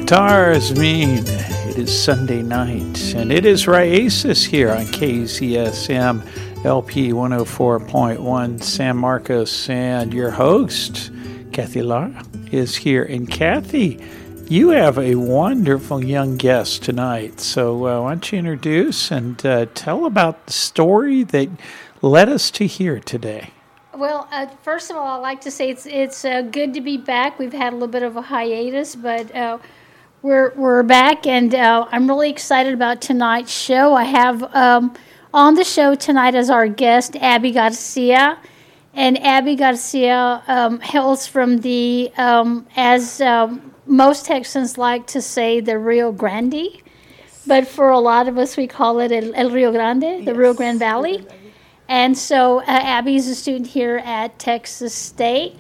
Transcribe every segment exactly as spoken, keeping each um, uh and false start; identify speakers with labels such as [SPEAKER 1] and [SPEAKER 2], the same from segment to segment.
[SPEAKER 1] guitars mean it is Sunday night, and it is Raices here on K Z S M L P one oh four point one San Marcos, and your host, Kathy Lara, is here. And Kathy, you have a wonderful young guest tonight, so uh, why don't you introduce and uh, tell about the story that led us to here today.
[SPEAKER 2] Well, uh, first of all, I'd like to say it's it's uh, good to be back. We've had a little bit of a hiatus, but uh, we're we're back, and uh, I'm really excited about tonight's show. I have um, on the show tonight as our guest Abby Garcia, and Abby Garcia um, hails from the, um, as um, most Texans like to say, the Rio Grande, yes. But for a lot of us, we call it El, El Rio Grande, the yes. Rio Grande Valley. And so uh, Abby is a student here at Texas State,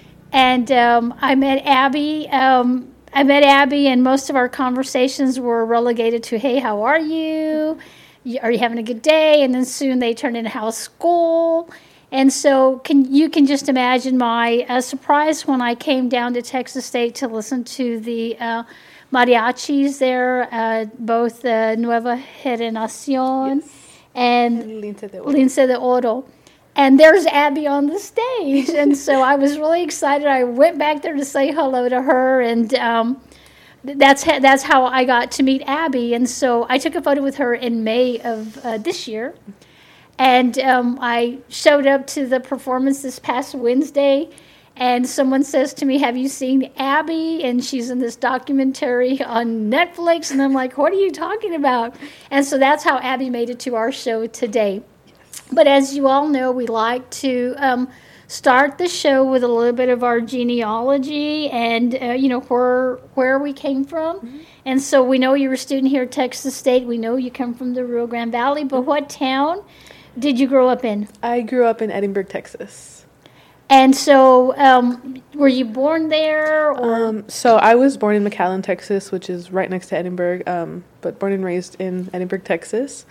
[SPEAKER 2] and um, I met Abby. Um, I met Abby, and most of our conversations were relegated to, "Hey, how are you? Are you having a good day?" And then soon they turned into "How's school?" And so can you can just imagine my uh, surprise when I came down to Texas State to listen to the uh, mariachis there, uh, both uh, Nueva Generación. Yes. And, and Lince de Oro. Lince de Oro. And there's Abby on the stage. And so I was really excited. I went back there to say hello to her. And um, that's, ha- that's how I got to meet Abby. And so I took a photo with her in May of uh, this year. And um, I showed up to the performance this past Wednesday. And someone says to me, "Have you seen Abby?" And she's in this documentary on Netflix. And I'm like, "What are you talking about?" And so that's how Abby made it to our show today. But as you all know, we like to um, start the show with a little bit of our genealogy and, uh, you know, where where we came from. Mm-hmm. And so we know you're a student here at Texas State. We know you come from the Rio Grande Valley. But what town did you grow up in?
[SPEAKER 3] I grew up in Edinburg, Texas.
[SPEAKER 2] And so, um, were you born there? Or?
[SPEAKER 3] Um, so I was born in McAllen, Texas, which is right next to Edinburgh, um, but born and raised in Edinburgh, Texas.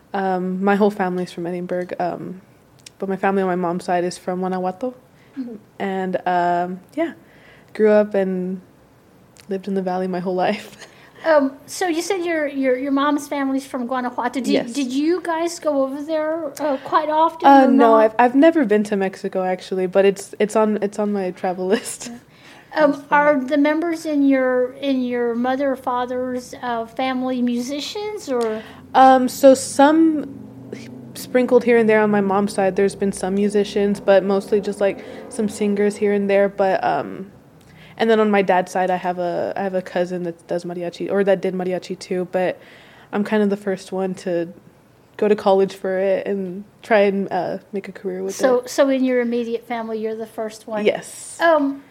[SPEAKER 3] Um, my whole family's from Edinburgh, um, but my family on my mom's side is from Guanajuato. Mm-hmm. And, um, yeah, grew up and lived in the valley my whole life.
[SPEAKER 2] Um, so you said your your your mom's family's from Guanajuato. Did,
[SPEAKER 3] yes.
[SPEAKER 2] Did you guys go over there uh, quite often?
[SPEAKER 3] Uh, no, I've I've never been to Mexico actually, but it's it's on it's on my travel list.
[SPEAKER 2] Um, are the members in your in your mother or father's uh, family musicians or?
[SPEAKER 3] Um, so some sprinkled here and there on my mom's side. There's been some musicians, but mostly just like some singers here and there. But um. And then on my dad's side, I have a I have a cousin that does mariachi, or that did mariachi too. But I'm kind of the first one to go to college for it and try and uh, make a career with
[SPEAKER 2] so,
[SPEAKER 3] it.
[SPEAKER 2] So, in your immediate family, you're the first one.
[SPEAKER 3] Yes.
[SPEAKER 2] Um.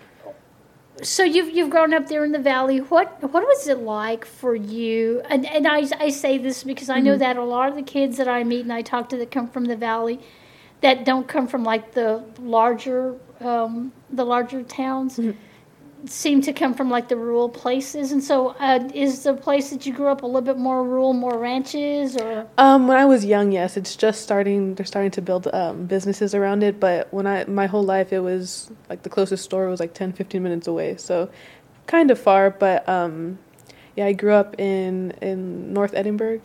[SPEAKER 2] So you've you've grown up there in the valley. What what was it like for you? And and I I say this because I know mm-hmm. that a lot of the kids that I meet and I talk to that come from the valley, that don't come from like the larger um, the larger towns. Mm-hmm. seem to come from like the rural places. And so uh, is the place that you grew up a little bit more rural, more ranches, or?
[SPEAKER 3] Um, when I was young, yes, it's just starting, they're starting to build um, businesses around it. But when I, my whole life, it was like the closest store was like ten, fifteen minutes away. So kind of far, but um, yeah, I grew up in, in North Edinburgh.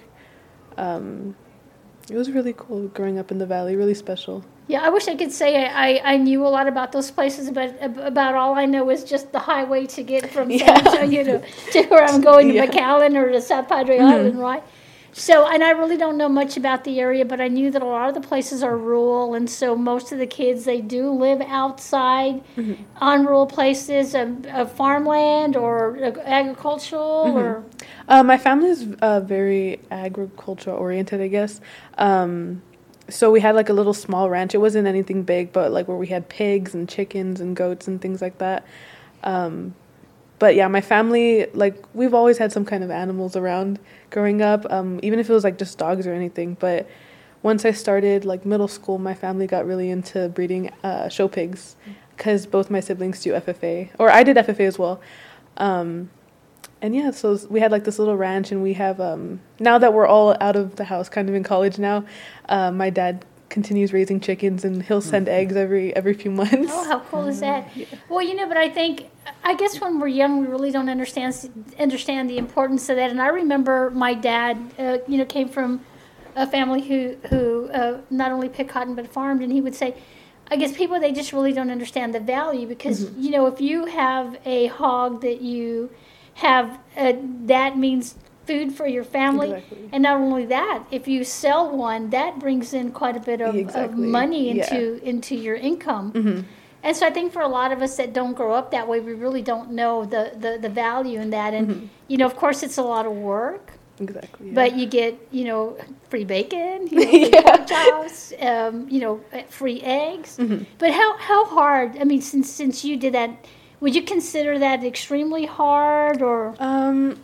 [SPEAKER 3] Um, it was really cool growing up in the valley, really special.
[SPEAKER 2] Yeah, I wish I could say I, I knew a lot about those places, but about all I know is just the highway to get from San
[SPEAKER 3] yeah.
[SPEAKER 2] Antonio to, to where I'm going to yeah. McAllen or to South Padre mm-hmm. Island, right? So, and I really don't know much about the area, but I knew that a lot of the places are rural, and so most of the kids, they do live outside mm-hmm. on rural places, of, of farmland or agricultural, mm-hmm. or?
[SPEAKER 3] Uh, my family is uh, very agriculture-oriented, I guess. Um So we had like a little small ranch. It wasn't anything big, but like where we had pigs and chickens and goats and things like that. Um, but yeah, my family, like we've always had some kind of animals around growing up, um, even if it was like just dogs or anything. But once I started like middle school, my family got really into breeding uh, show pigs because both my siblings do F F A, or I did F F A as well. Um, And yeah, so we had like this little ranch, and we have, um, now that we're all out of the house, kind of in college now, uh, my dad continues raising chickens, and he'll send eggs every every few months.
[SPEAKER 2] Oh, how cool is that? Yeah. Well, you know, but I think, I guess when we're young, we really don't understand understand the importance of that. And I remember my dad, uh, you know, came from a family who who uh, not only picked cotton but farmed, and he would say, I guess people, they just really don't understand the value because, mm-hmm. you know, if you have a hog that you have, uh, that means food for your family. Exactly. And not only that, if you sell one, that brings in quite a bit of, exactly. of money into yeah. into your income. Mm-hmm. And so I think for a lot of us that don't grow up that way, we really don't know the, the, the value in that. And, mm-hmm. you know, of course, it's a lot of work.
[SPEAKER 3] Exactly. Yeah.
[SPEAKER 2] But you get, you know, free bacon, you know, free yeah. pork chops, um, you know, free eggs. Mm-hmm. But how, how hard, I mean, since since you did that, would you consider that extremely hard or?
[SPEAKER 3] Um,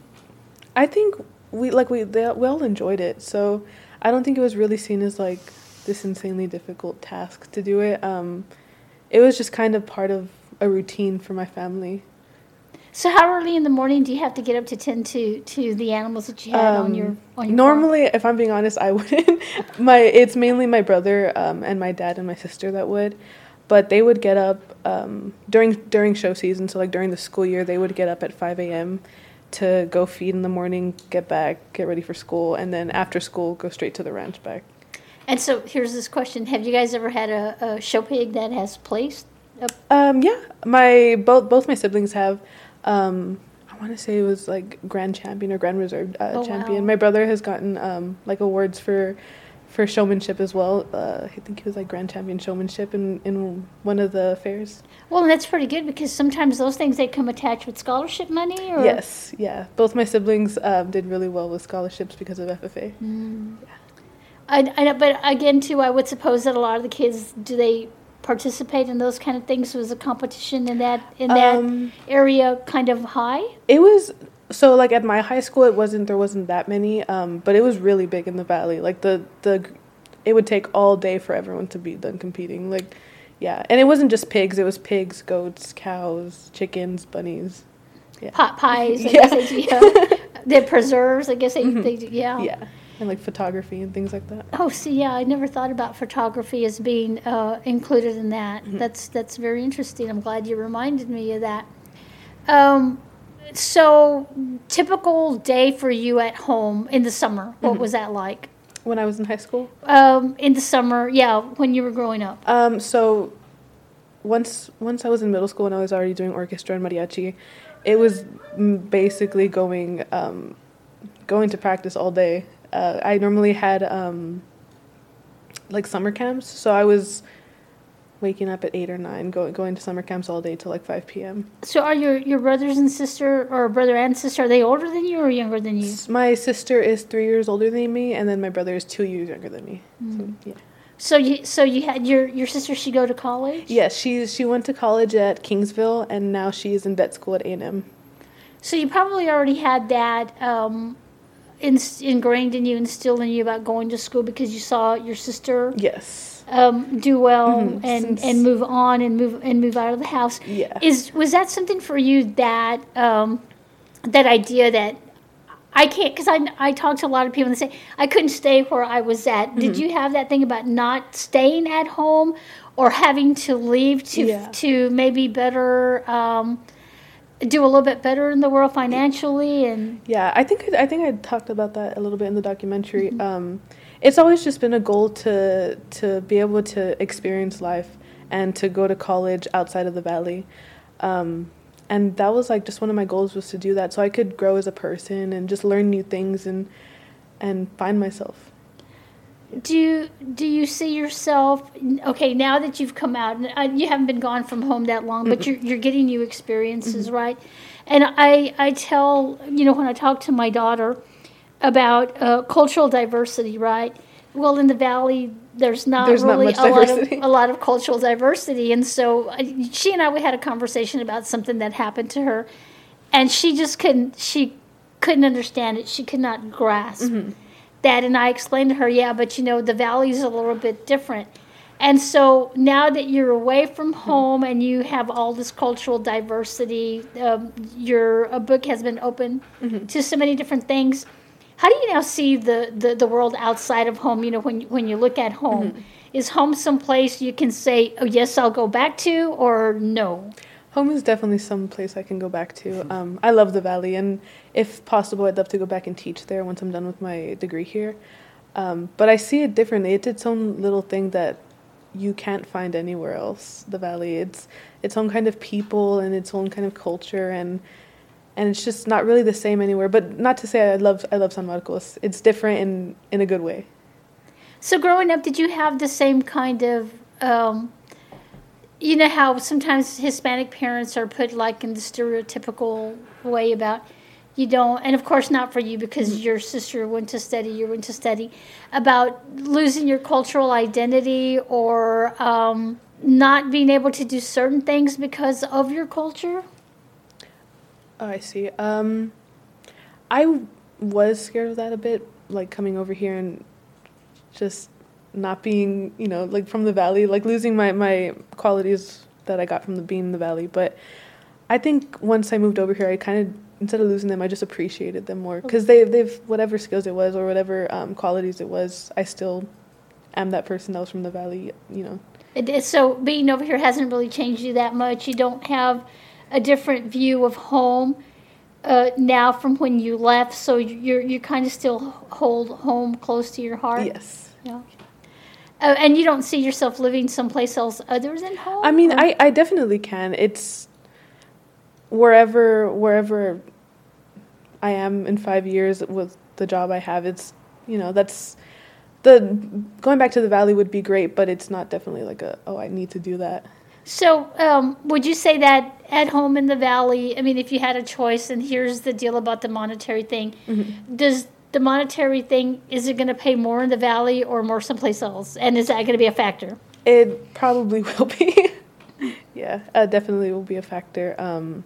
[SPEAKER 3] I think we, like, we, they, we all enjoyed it. So I don't think it was really seen as, like, this insanely difficult task to do it. Um, it was just kind of part of a routine for my family.
[SPEAKER 2] So how early in the morning do you have to get up to tend to, to the animals that you had um, on your on your
[SPEAKER 3] normally,
[SPEAKER 2] farm?
[SPEAKER 3] If I'm being honest, I wouldn't. my it's mainly my brother um, and my dad and my sister that would, but they would get up um, during during show season. So like during the school year, they would get up at five a.m. to go feed in the morning, get back, get ready for school, and then after school, go straight to the ranch back.
[SPEAKER 2] And so here's this question: have you guys ever had a, a show pig that has placed? Up?
[SPEAKER 3] Um, yeah, my both both my siblings have. Um, I want to say it was like grand champion or grand reserve uh,
[SPEAKER 2] oh,
[SPEAKER 3] champion.
[SPEAKER 2] Wow.
[SPEAKER 3] My brother has gotten um, like awards for for showmanship as well. Uh, I think he was like grand champion showmanship in, in one of the fairs.
[SPEAKER 2] Well, and that's pretty good because sometimes those things, they come attached with scholarship money. Or?
[SPEAKER 3] Yes, yeah. Both my siblings um, did really well with scholarships because of F F A.
[SPEAKER 2] Mm. Yeah. I, I, but again, too, I would suppose that a lot of the kids, do they participate in those kind of things? Was the competition in that in that um, area kind of high?
[SPEAKER 3] It was. So like at my high school, it wasn't there wasn't that many, um, but it was really big in the valley. Like the the, it would take all day for everyone to be done competing. Like, yeah, and it wasn't just pigs. It was pigs, goats, cows, chickens, bunnies.
[SPEAKER 2] Yeah. Pot pies. I
[SPEAKER 3] yeah.
[SPEAKER 2] guess they, yeah. They're preserves. I guess they, mm-hmm. they yeah.
[SPEAKER 3] Yeah. And like photography and things like that.
[SPEAKER 2] Oh, see, yeah, I never thought about photography as being uh, included in that. Mm-hmm. That's that's very interesting. I'm glad you reminded me of that. Um, so, typical day for you at home in the summer. What mm-hmm. was that like?
[SPEAKER 3] When I was in high school?
[SPEAKER 2] Um, in the summer, yeah, when you were growing up.
[SPEAKER 3] Um, so, once once I was in middle school and I was already doing orchestra and mariachi, it was basically going um, going to practice all day. Uh, I normally had um, like summer camps, so I was waking up at eight or nine, going going to summer camps all day till like five p.m.
[SPEAKER 2] So are your, your brothers and sister, or brother and sister, are they older than you or younger than you?
[SPEAKER 3] My sister is three years older than me, and then my brother is two years younger than me. Mm. So, yeah.
[SPEAKER 2] So you so you had your, your sister, she go to college?
[SPEAKER 3] Yes, she she went to college at Kingsville, and now she's in vet school at A and M.
[SPEAKER 2] So you probably already had that um, in, ingrained in you, instilled in you about going to school because you saw your sister.
[SPEAKER 3] Yes.
[SPEAKER 2] Um, do well
[SPEAKER 3] mm-hmm.
[SPEAKER 2] and,
[SPEAKER 3] Since,
[SPEAKER 2] and move on and move and move out of the house.
[SPEAKER 3] Yeah.
[SPEAKER 2] Is was that something for you, that um, that idea that I can't, because I, I talk to a lot of people and they say I couldn't stay where I was at. Mm-hmm. Did you have that thing about not staying at home or having to leave to
[SPEAKER 3] yeah.
[SPEAKER 2] to maybe better um, do a little bit better in the world financially? And
[SPEAKER 3] yeah, I think I think I talked about that a little bit in the documentary.
[SPEAKER 2] Mm-hmm.
[SPEAKER 3] Um, It's always just been a goal to to be able to experience life and to go to college outside of the valley. Um, and that was like just one of my goals, was to do that so I could grow as a person and just learn new things and and find myself.
[SPEAKER 2] Do you, do you see yourself, okay, now that you've come out, and you haven't been gone from home that long, but you're, you're getting new experiences, mm-hmm. right? And I, I tell, you know, when I talk to my daughter about uh, cultural diversity, right? Well, in the valley, there's not
[SPEAKER 3] there's
[SPEAKER 2] really
[SPEAKER 3] not
[SPEAKER 2] a, lot of,
[SPEAKER 3] diversity.
[SPEAKER 2] a lot of cultural diversity. And so uh, she and I, we had a conversation about something that happened to her, and she just couldn't, she couldn't understand it. She could not grasp mm-hmm. that. And I explained to her, yeah, but you know, the valley's a little bit different. And so now that you're away from home and you have all this cultural diversity, um, your a book has been open mm-hmm. to so many different things. How do you now see the, the, the world outside of home? You know, when when you look at home, mm-hmm. is home someplace you can say, oh, yes, I'll go back to, or no?
[SPEAKER 3] Home is definitely some place I can go back to. Um, I love the Valley, and if possible, I'd love to go back and teach there once I'm done with my degree here. Um, but I see it differently. It's its own little thing that you can't find anywhere else, the Valley. It's its own kind of people and its own kind of culture, and and it's just not really the same anywhere. But not to say I love I love San Marcos. It's different in, in a good way.
[SPEAKER 2] So growing up, did you have the same kind of, um, you know how sometimes Hispanic parents are put like in the stereotypical way about, you don't, and of course not for you because mm-hmm. your sister went to study, you went to study, about losing your cultural identity or um, not being able to do certain things because of your culture?
[SPEAKER 3] Oh, I see. Um, I was scared of that a bit, like coming over here and just not being, you know, like from the Valley, like losing my, my qualities that I got from the being in the Valley. But I think once I moved over here, I kind of, instead of losing them, I just appreciated them more because they, they've, whatever skills it was or whatever um, qualities it was, I still am that person that was from the Valley, you know.
[SPEAKER 2] It is, so being over here hasn't really changed you that much. You don't have a different view of home uh, now from when you left, so you're you kind of still hold home close to your heart?
[SPEAKER 3] Yes.
[SPEAKER 2] Yeah. Uh, and you don't see yourself living someplace else other than home?
[SPEAKER 3] I mean,
[SPEAKER 2] or?
[SPEAKER 3] I, I definitely can. It's wherever wherever I am in five years with the job I have. It's, you know, that's the going back to the Valley would be great, but it's not definitely like a, oh, I need to do that.
[SPEAKER 2] So um, would you say that at home in the Valley, I mean, if you had a choice, and here's the deal about the monetary thing, mm-hmm. does the monetary thing, is it going to pay more in the Valley or more someplace else? And is that going to be a factor?
[SPEAKER 3] It probably will be. yeah, uh, definitely will be a factor. Um,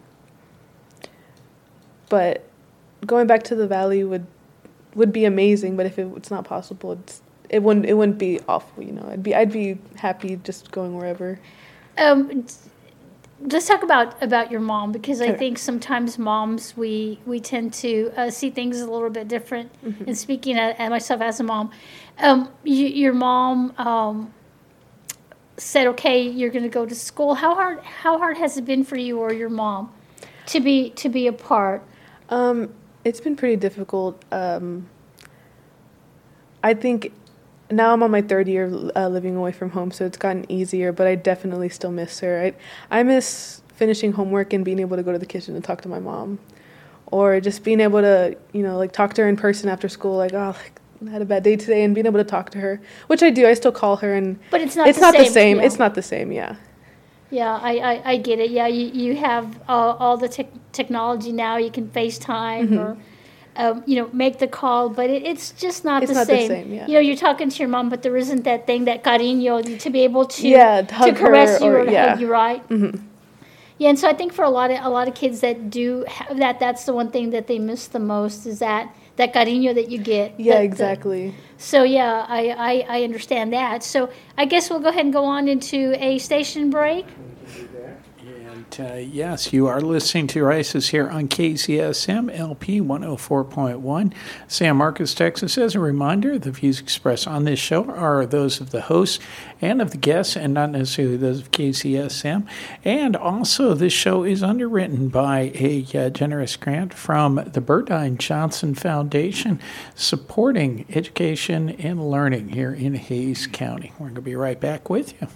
[SPEAKER 3] but going back to the Valley would would be amazing. But if it, it's not possible, it's, it wouldn't it wouldn't be awful. You know, I'd be I'd be happy just going wherever. Um,
[SPEAKER 2] let's talk about, about your mom, because I think sometimes moms, we we tend to uh, see things a little bit different. Mm-hmm. And speaking at, at myself as a mom, um, you, your mom um, said, "Okay, you're going to go to school." How hard how hard has it been for you or your mom to be to be apart?
[SPEAKER 3] Um, it's been pretty difficult. Um, I think. Now I'm on my third year uh, living away from home, so it's gotten easier, but I definitely still miss her. I, I miss finishing homework and being able to go to the kitchen and talk to my mom. Or just being able to, you know, like talk to her in person after school, like, oh, like, I had a bad day today, and being able to talk to her, which I do. I still call her, and
[SPEAKER 2] but it's not
[SPEAKER 3] it's
[SPEAKER 2] the
[SPEAKER 3] not
[SPEAKER 2] same,
[SPEAKER 3] the same.
[SPEAKER 2] Yeah.
[SPEAKER 3] It's not the same, yeah.
[SPEAKER 2] Yeah, I, I, I get it. Yeah, you, you have uh, all the te- technology now. You can FaceTime mm-hmm. or... Um, you know, make the call, but it, it's just not
[SPEAKER 3] it's
[SPEAKER 2] the
[SPEAKER 3] not
[SPEAKER 2] same.
[SPEAKER 3] The same yeah.
[SPEAKER 2] You know, you're talking to your mom, but there isn't that thing, that cariño, to be able to
[SPEAKER 3] yeah, to,
[SPEAKER 2] to caress you
[SPEAKER 3] or,
[SPEAKER 2] or to
[SPEAKER 3] yeah.
[SPEAKER 2] hug you, right?
[SPEAKER 3] Mm-hmm.
[SPEAKER 2] Yeah, and so I think for a lot of a lot of kids that do have that, that's the one thing that they miss the most, is that that cariño that you get.
[SPEAKER 3] Yeah,
[SPEAKER 2] the,
[SPEAKER 3] exactly.
[SPEAKER 2] The, so yeah, I, I I understand that. So I guess we'll go ahead and go on into a station break.
[SPEAKER 1] Uh, yes, you are listening to Rices here on K Z S M L P one oh four point one, San Marcos, Texas. As a reminder, the views expressed on this show are those of the hosts and of the guests, and not necessarily those of K Z S M. And also, this show is underwritten by a uh, generous grant from the Burdine Johnson Foundation, supporting education and learning here in Hays County. We're going to be right back with you.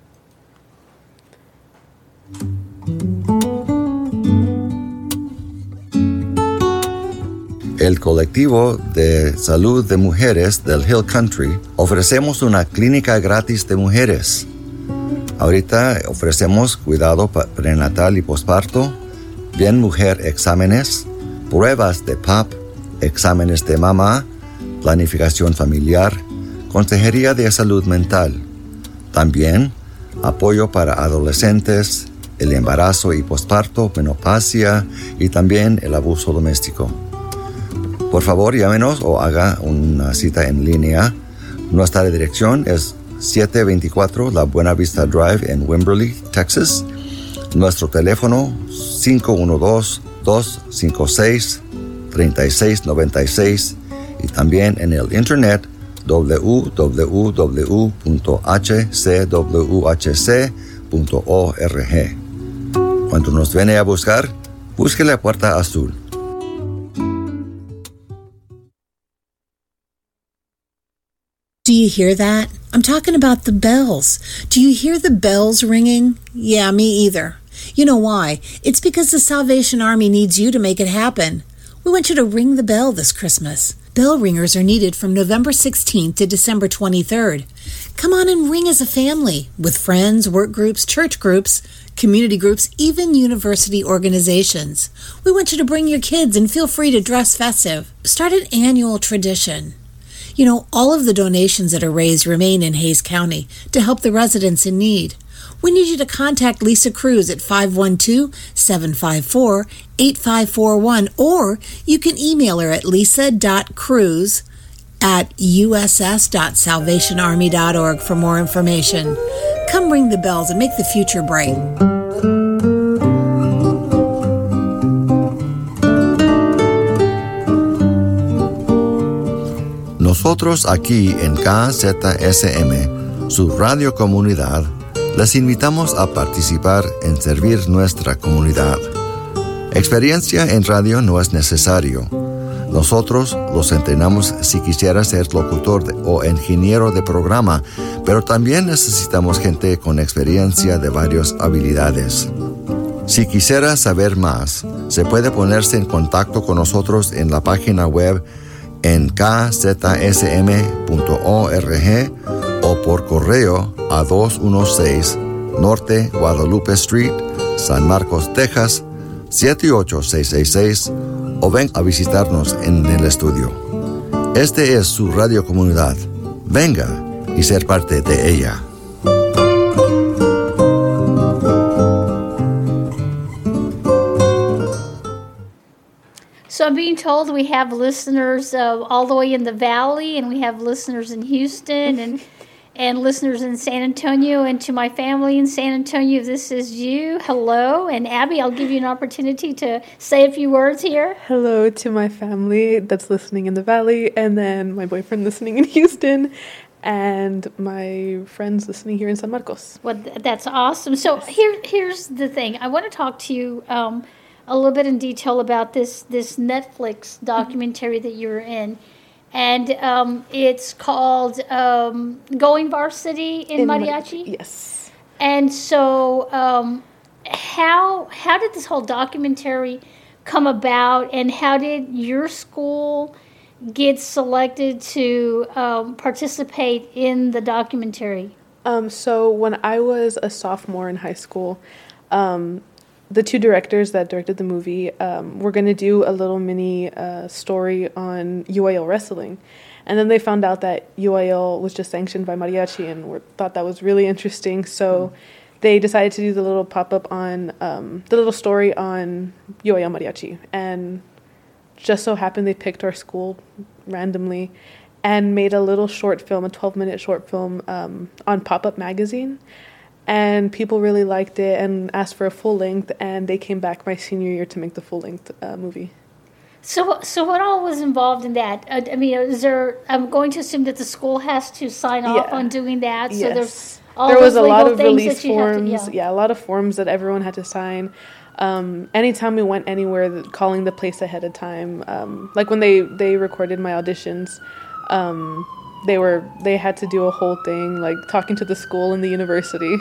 [SPEAKER 4] El colectivo de salud de mujeres del Hill Country ofrecemos una clínica gratis de mujeres. Ahorita ofrecemos cuidado prenatal y posparto, bien mujer exámenes, pruebas de P A P, exámenes de mama, planificación familiar, consejería de salud mental. También apoyo para adolescentes, el embarazo y posparto, menopausia y también el abuso doméstico. Por favor, llámenos o haga una cita en línea. Nuestra dirección es siete veinticuatro La Buena Vista Drive en Wimberley, Texas. Nuestro teléfono cinco uno dos, dos cinco seis, tres seis nueve seis y también en el internet w w w punto h c w h c punto org. Cuando nos viene a buscar, busque la puerta azul.
[SPEAKER 5] Do you hear that? I'm talking about the bells. Do you hear the bells ringing? Yeah, me either. You know why? It's because the Salvation Army needs you to make it happen. We want you to ring the bell this Christmas. Bell ringers are needed from November sixteenth to December twenty-third. Come on and ring as a family, with friends, work groups, church groups, community groups, even university organizations. We want you to bring your kids and feel free to dress festive. Start an annual tradition. You know, all of the donations that are raised remain in Hays County to help the residents in need. We need you to contact Lisa Cruz at five one two, seven five four, eight five four one, or you can email her at lisa dot cruz at u s s dot salvation army dot org for more information. Come ring the bells and make the future bright.
[SPEAKER 4] Nosotros aquí en K Z S M, su radio comunidad, les invitamos a participar en servir nuestra comunidad. Experiencia en radio no es necesario. Nosotros los entrenamos si quisiera ser locutor de, o ingeniero de programa, pero también necesitamos gente con experiencia de varias habilidades. Si quisiera saber más, se puede ponerse en contacto con nosotros en la página web en k z s m punto org o por correo a doscientos dieciséis Norte Guadalupe Street, San Marcos, Texas, siete ocho seis seis seis, o ven a visitarnos en el estudio. Este es su radio comunidad. Venga y ser parte de ella.
[SPEAKER 2] So I'm being told we have listeners uh, all the way in the Valley, and we have listeners in Houston, and and listeners in San Antonio. And to my family in San Antonio, this is you. Hello. And Abby, I'll give you an opportunity to say a few words here.
[SPEAKER 3] Hello to my family that's listening in the Valley, and then my boyfriend listening in Houston, and my friends listening here in San Marcos.
[SPEAKER 2] Well, th- that's awesome. So here, here's the thing. I want to talk to you um, a little bit in detail about this this Netflix documentary that you were in. And um, it's called um, Going Varsity in, in Mariachi?
[SPEAKER 3] Mariachi? Yes.
[SPEAKER 2] And so um, how how did this whole documentary come about, and how did your school get selected to um, participate in the documentary?
[SPEAKER 3] Um, so when I was a sophomore in high school, um, the two directors that directed the movie um, were going to do a little mini uh, story on U I L wrestling. And then they found out that U I L was just sanctioned by Mariachi, and were, thought that was really interesting. So mm. they decided to do the little pop-up on, um, the little story on U I L Mariachi. And just so happened they picked our school randomly and made a little short film, a twelve-minute short film um, on Pop-Up Magazine. And people really liked it and asked for a full length, and they came back my senior year to make the full length uh, movie.
[SPEAKER 2] So, so what all was involved in that? Uh, I mean, is there? I'm going to assume that the school has to sign off
[SPEAKER 3] yeah.
[SPEAKER 2] on doing that. So
[SPEAKER 3] yes.
[SPEAKER 2] there's all
[SPEAKER 3] there was
[SPEAKER 2] those
[SPEAKER 3] a lot
[SPEAKER 2] legal
[SPEAKER 3] of
[SPEAKER 2] things
[SPEAKER 3] release
[SPEAKER 2] that you have to-
[SPEAKER 3] forms.
[SPEAKER 2] yeah.
[SPEAKER 3] yeah, a lot of forms that everyone had to sign. Um, anytime we went anywhere, calling the place ahead of time. Um, like when they they recorded my auditions. Um, They were they had to do a whole thing, like talking to the school and the university.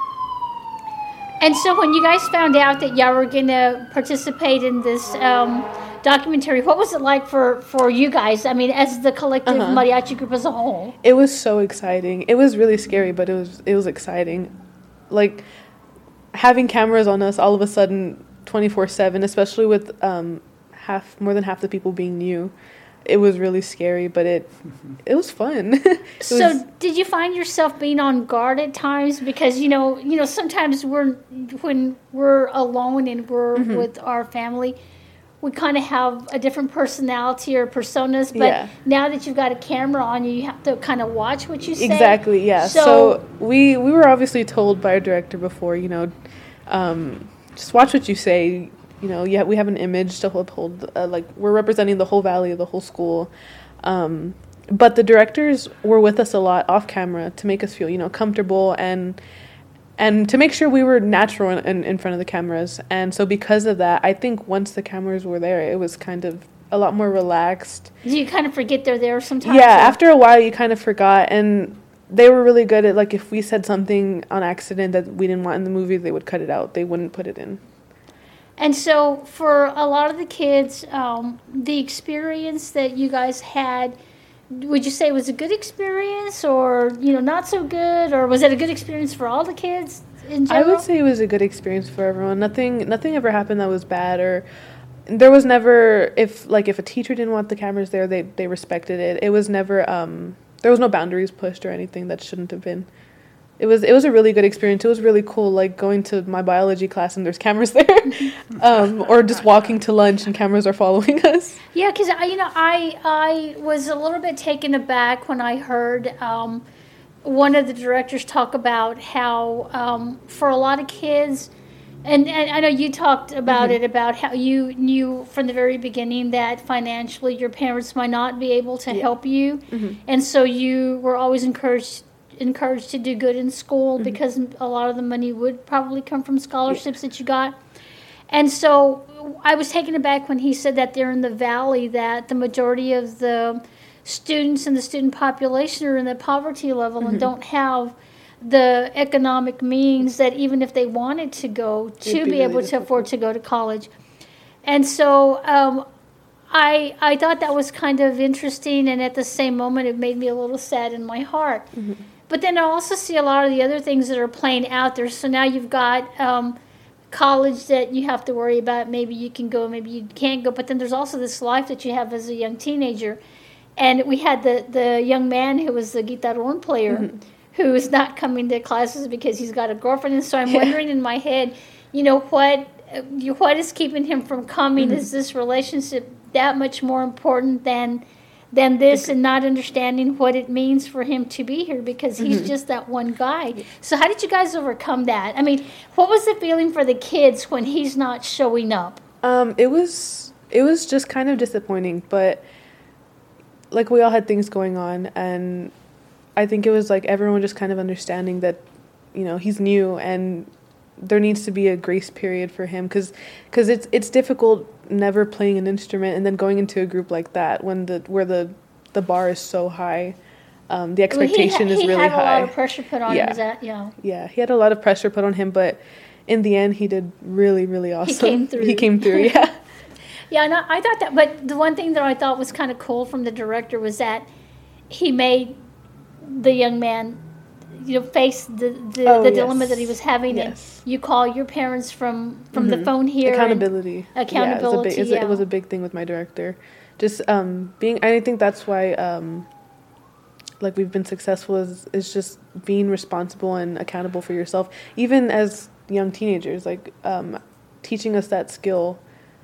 [SPEAKER 2] And so when you guys found out that y'all were going to participate in this um, documentary, what was it like for, for you guys? I mean, as the collective
[SPEAKER 3] Uh-huh.
[SPEAKER 2] mariachi group as a whole?
[SPEAKER 3] It was so exciting. It was really scary, but it was it was exciting. Like having cameras on us all of a sudden twenty-four seven, especially with um, half more than half the people being new. It was really scary, but it it was fun. it
[SPEAKER 2] So
[SPEAKER 3] was,
[SPEAKER 2] did you find yourself being on guard at times? Because, you know, you know, sometimes we're when we're alone and we're
[SPEAKER 3] Mm-hmm.
[SPEAKER 2] with our family, we kind of have a different personality or personas. But
[SPEAKER 3] Yeah.
[SPEAKER 2] now that you've got a camera on you, you have to kind of watch what you say.
[SPEAKER 3] exactly, yeah.
[SPEAKER 2] So,
[SPEAKER 3] So, we we were obviously told by our director before, you know, um, just watch what you say. You know, yeah, we have an image to uphold. Uh, like we're representing the whole valley, the whole school, um, but the directors were with us a lot off camera to make us feel, you know, comfortable and and to make sure we were natural in, in, in front of the cameras. And so because of that, I think once the cameras were there, it was kind of a lot more relaxed.
[SPEAKER 2] You kind of forget they're there sometimes.
[SPEAKER 3] Yeah, or? After a while, you kind of forgot. And they were really good at, like, if we said something on accident that we didn't want in the movie, they would cut it out. They wouldn't put it in.
[SPEAKER 2] And so for a lot of the kids, um, the experience that you guys had, would you say it was a good experience or, you know, not so good? Or was it a good experience for all the kids in general?
[SPEAKER 3] I would say it was a good experience for everyone. Nothing nothing ever happened that was bad. Or there was never, if like if a teacher didn't want the cameras there, they, they respected it. It was never, um, there was no boundaries pushed or anything that shouldn't have been. It was it was a really good experience. It was really cool, like going to my biology class and there's cameras there, um, or just walking to lunch and cameras are following us.
[SPEAKER 2] Yeah, because you know I I was a little bit taken aback when I heard um, one of the directors talk about how um, for a lot of kids, and, and I know you talked about mm-hmm. it about how you knew from the very beginning that financially your parents might not be able to yeah. help you, mm-hmm. and so you were always encouraged. encouraged to do good in school mm-hmm. because a lot of the money would probably come from scholarships yeah. that you got. And so I was taken aback when he said that they're in the valley, that the majority of the students in the student population are in the poverty level mm-hmm. and don't have the economic means that even if they wanted to go to be, be really able difficult. to afford to go to college. And so um, I I thought that was kind of interesting, and at the same moment it made me a little sad in my heart. Mm-hmm. But then I also see a lot of the other things that are playing out there. So now you've got um, college that you have to worry about. Maybe you can go, maybe you can't go. But then there's also this life that you have as a young teenager. And we had the, the young man who was the guitarón player mm-hmm. who is not coming to classes because he's got a girlfriend. And so I'm yeah. wondering in my head, you know, what what is keeping him from coming? Mm-hmm. Is this relationship that much more important than... than this and not understanding what it means for him to be here because he's mm-hmm. just that one guy. So how did you guys overcome that? I mean, what was the feeling for the kids when he's not showing up?
[SPEAKER 3] Um, it was it was just kind of disappointing, but like we all had things going on, and I think it was like everyone just kind of understanding that, you know, he's new and there needs to be a grace period for him because because it's it's difficult never playing an instrument and then going into a group like that when the where the the bar is so high, um, the expectation
[SPEAKER 2] well, he ha-
[SPEAKER 3] is really high.
[SPEAKER 2] He had a lot of pressure put on
[SPEAKER 3] yeah.
[SPEAKER 2] him. Is that, yeah.
[SPEAKER 3] Yeah, he had a lot of pressure put on him, but in the end, he did really, really awesome.
[SPEAKER 2] He came through.
[SPEAKER 3] He came through, yeah.
[SPEAKER 2] Yeah, and I, I thought that, but the one thing that I thought was kind of cool from the director was that he made the young man, you know, face the the,
[SPEAKER 3] oh,
[SPEAKER 2] the
[SPEAKER 3] yes.
[SPEAKER 2] dilemma that he was having.
[SPEAKER 3] Yes.
[SPEAKER 2] And you call your parents from, from
[SPEAKER 3] mm-hmm.
[SPEAKER 2] the phone here.
[SPEAKER 3] Accountability.
[SPEAKER 2] Accountability,
[SPEAKER 3] yeah. It was, a big,
[SPEAKER 2] yeah.
[SPEAKER 3] it was a big thing with my director. Just um, being, I think that's why, um, like, we've been successful is, is just being responsible and accountable for yourself. Even as young teenagers, like, um, teaching us that skill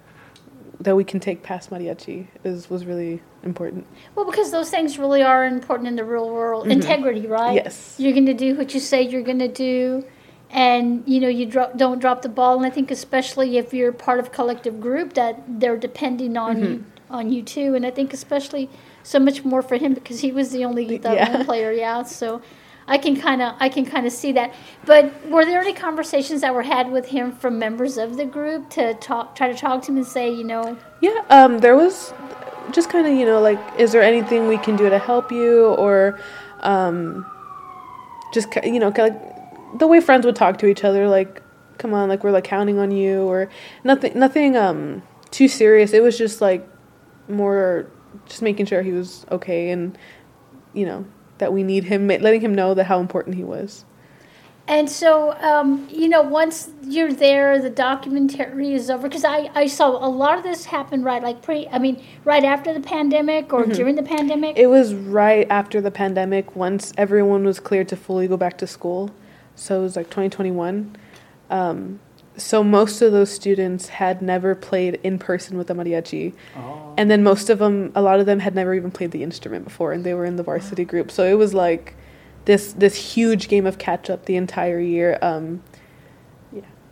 [SPEAKER 3] that we can take past mariachi is was really important.
[SPEAKER 2] Well, because those things really are important in the real world. Mm-hmm. Integrity, right?
[SPEAKER 3] Yes.
[SPEAKER 2] You're going to do what you say you're going to do, and you know you drop, don't drop the ball. And I think especially if you're part of a collective group, that they're depending on mm-hmm. you on you too. And I think especially so much more for him because he was the only guitar
[SPEAKER 3] yeah.
[SPEAKER 2] player. Yeah, so. I can kind of I can kind of see that. But were there any conversations that were had with him from members of the group to talk, try to talk to him and say, you know?
[SPEAKER 3] Yeah, um, there was just kind of, you know, like, is there anything we can do to help you, or um, just, you know, kind of like the way friends would talk to each other, like, come on, like, we're like counting on you, or nothing, nothing um, too serious. It was just like more just making sure he was okay, and you know. That we need him, letting him know that how important he was.
[SPEAKER 2] And so, um, you know, once you're there, the documentary is over. Because I, I saw a lot of this happen right, like pre, I mean, right after the pandemic or mm-hmm. during the pandemic.
[SPEAKER 3] It was right after the pandemic, once everyone was cleared to fully go back to school. So it was like twenty twenty-one. Um, so most of those students had never played in person with the mariachi. Oh. And then most of them, a lot of them had never even played the instrument before, and they were in the varsity group. So it was like this this huge game of catch-up the entire year. Um, yeah.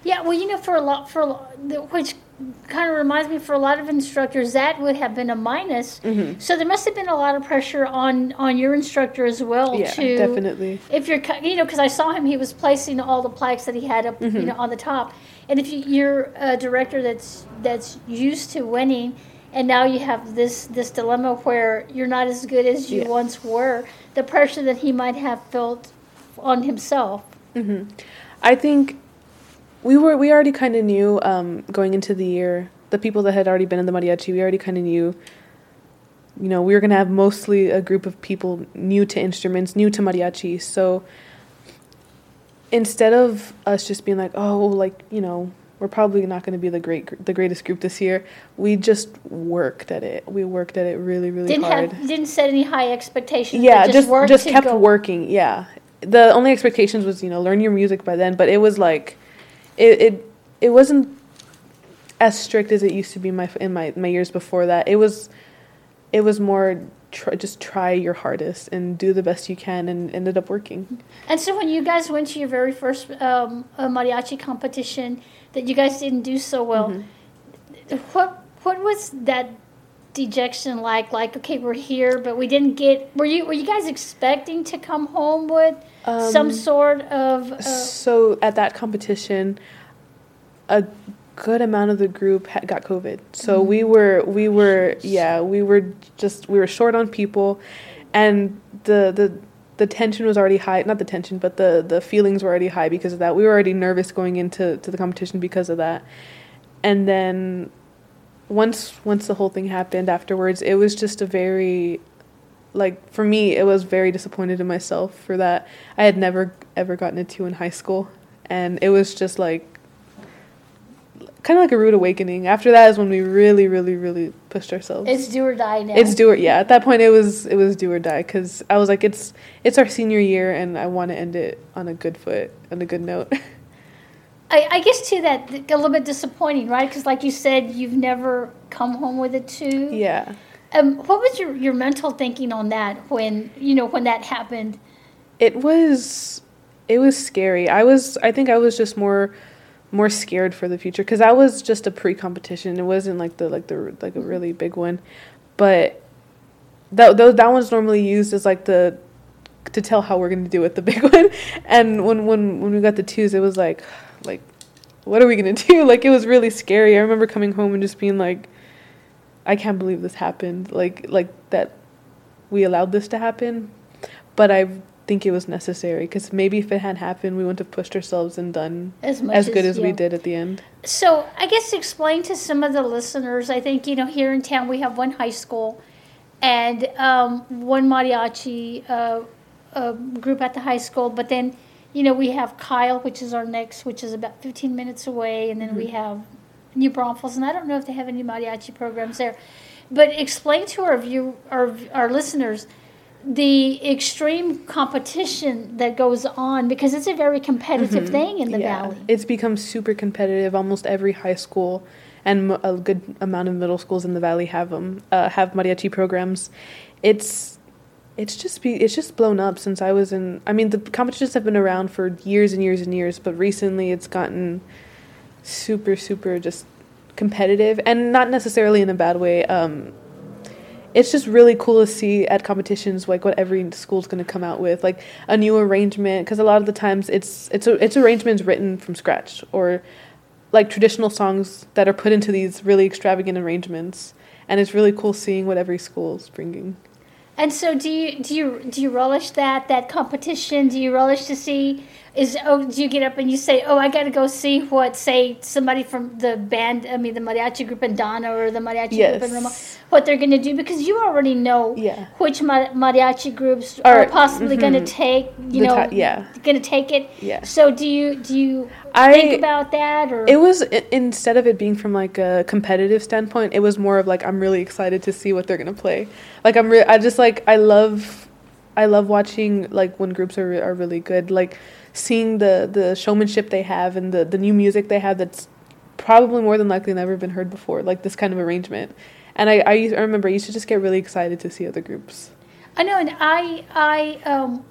[SPEAKER 2] Yeah, well, you know, for a lot, for a lot, the- which kind of reminds me, for a lot of instructors, that would have been a minus.
[SPEAKER 3] Mm-hmm.
[SPEAKER 2] So there must have been a lot of pressure on on your instructor as well.
[SPEAKER 3] Yeah,
[SPEAKER 2] to,
[SPEAKER 3] definitely.
[SPEAKER 2] If you're, cu- you know, because I saw him, he was placing all the plaques that he had up,
[SPEAKER 3] Mm-hmm.
[SPEAKER 2] you know, on the top. And if you, you're a director that's that's used to winning, and now you have this this dilemma where you're not as good as you
[SPEAKER 3] Yeah.
[SPEAKER 2] once were, the pressure that he might have felt on himself.
[SPEAKER 3] Mm-hmm. I think we were we already kind of knew um, going into the year, the people that had already been in the mariachi, we already kind of knew, you know, we were going to have mostly a group of people new to instruments, new to mariachi. So instead of us just being like, oh, like, you know, we're probably not going to be the great the greatest group this year, we just worked at it. We worked at it really, really
[SPEAKER 2] Didn't
[SPEAKER 3] hard.
[SPEAKER 2] have didn't set any high expectations.
[SPEAKER 3] Yeah,
[SPEAKER 2] but
[SPEAKER 3] just
[SPEAKER 2] worked
[SPEAKER 3] just
[SPEAKER 2] to
[SPEAKER 3] kept
[SPEAKER 2] go-
[SPEAKER 3] working. Yeah, the only expectations was, you know, learn your music by then, but it was like it it, it wasn't as strict as it used to be in my in my, my years before that. It was it was more tr- just try your hardest and do the best you can, and ended up working.
[SPEAKER 2] And so when you guys went to your very first um, uh, mariachi competition, that you guys didn't do so well,
[SPEAKER 3] Mm-hmm.
[SPEAKER 2] what what was that dejection like? Like, okay, we're here, but we didn't get. Were you were you guys expecting to come home with some
[SPEAKER 3] Um,
[SPEAKER 2] sort of? Uh,
[SPEAKER 3] So at that competition, a good amount of the group had, got COVID. So
[SPEAKER 2] Mm-hmm.
[SPEAKER 3] we were we were yeah we were just we were short on people, and the the the tension was already high. Not the tension, but the the feelings were already high because of that. We were already nervous going into to the competition because of that, and then once once the whole thing happened afterwards, it was just a very like for me it was very disappointed in myself for that. I had never ever gotten a two in high school, and it was just like kind of like a rude awakening. After that is when we really really really pushed ourselves.
[SPEAKER 2] it's do or die now.
[SPEAKER 3] It's do or yeah. At that point, it was it was do or die because I was like, it's it's our senior year, and I want to end it on a good foot, on a good note.
[SPEAKER 2] I, I guess too that a little bit disappointing, right? Because like you said, you've never come home with a two.
[SPEAKER 3] Yeah,
[SPEAKER 2] Um, what was your, your mental thinking on that when you know when that happened?
[SPEAKER 3] it was it was scary. I was I think I was just more more scared for the future because that was just a pre-competition. It wasn't like the like the like a really big one, but that that that one's normally used as like the to tell how we're going to do with the big one. And when when when we got the twos, it was like like what are we going to do? Like it was really scary. I remember coming home and just being like, I can't believe this happened. Like like that we allowed this to happen, but I think it was necessary because maybe if it hadn't happened, we wouldn't have pushed ourselves and done
[SPEAKER 2] As much
[SPEAKER 3] as good as we
[SPEAKER 2] yeah.
[SPEAKER 3] did at the end.
[SPEAKER 2] So I guess explain to some of the listeners. I think you know here in town we have one high school, and um, one mariachi uh, uh, group at the high school. But then you know we have Kyle, which is our next, which is about fifteen minutes away, and then
[SPEAKER 3] Mm-hmm.
[SPEAKER 2] we have New Braunfels, and I don't know if they have any mariachi programs there. But explain to our view our our listeners the extreme competition that goes on because it's a very competitive thing in the valley.
[SPEAKER 3] It's become super competitive. Almost every high school and m- a good amount of middle schools in the valley have them uh, have mariachi programs. It's it's just be it's just blown up since I was in. I mean, the competitions have been around for years and years and years, but recently it's gotten super super just competitive, and not necessarily in a bad way. Um, it's just really cool to see at competitions like what every school's going to come out with, like a new arrangement, because a lot of the times it's it's a, it's arrangements written from scratch, or like traditional songs that are put into these really extravagant arrangements, and it's really cool seeing what every school's bringing.
[SPEAKER 2] And so, do you do you do you relish that that competition? Do you relish to see? Is oh, do you get up and you say, "Oh, I got to go see what say somebody from the band? I mean, the mariachi group in Donna or the mariachi
[SPEAKER 3] Yes.
[SPEAKER 2] group in Roma, what they're going to do?" Because you already know
[SPEAKER 3] Yeah.
[SPEAKER 2] which ma- mariachi groups are,
[SPEAKER 3] Are-
[SPEAKER 2] possibly going to take. You
[SPEAKER 3] The
[SPEAKER 2] know,
[SPEAKER 3] ti- yeah.
[SPEAKER 2] going to take it.
[SPEAKER 3] Yeah.
[SPEAKER 2] So, do you do you
[SPEAKER 3] I-
[SPEAKER 2] think about that or?
[SPEAKER 3] It was i- instead of it being from like a competitive standpoint, it was more of like I'm really excited to see what they're gonna play. Like I'm, re- I just like I love, I love watching like when groups are are really good. Like seeing the the showmanship they have and the the new music they have that's probably more than likely never been heard before. Like this kind of arrangement, and I I, used, I remember I used to just get really excited to see other groups.
[SPEAKER 2] I know, and I I um,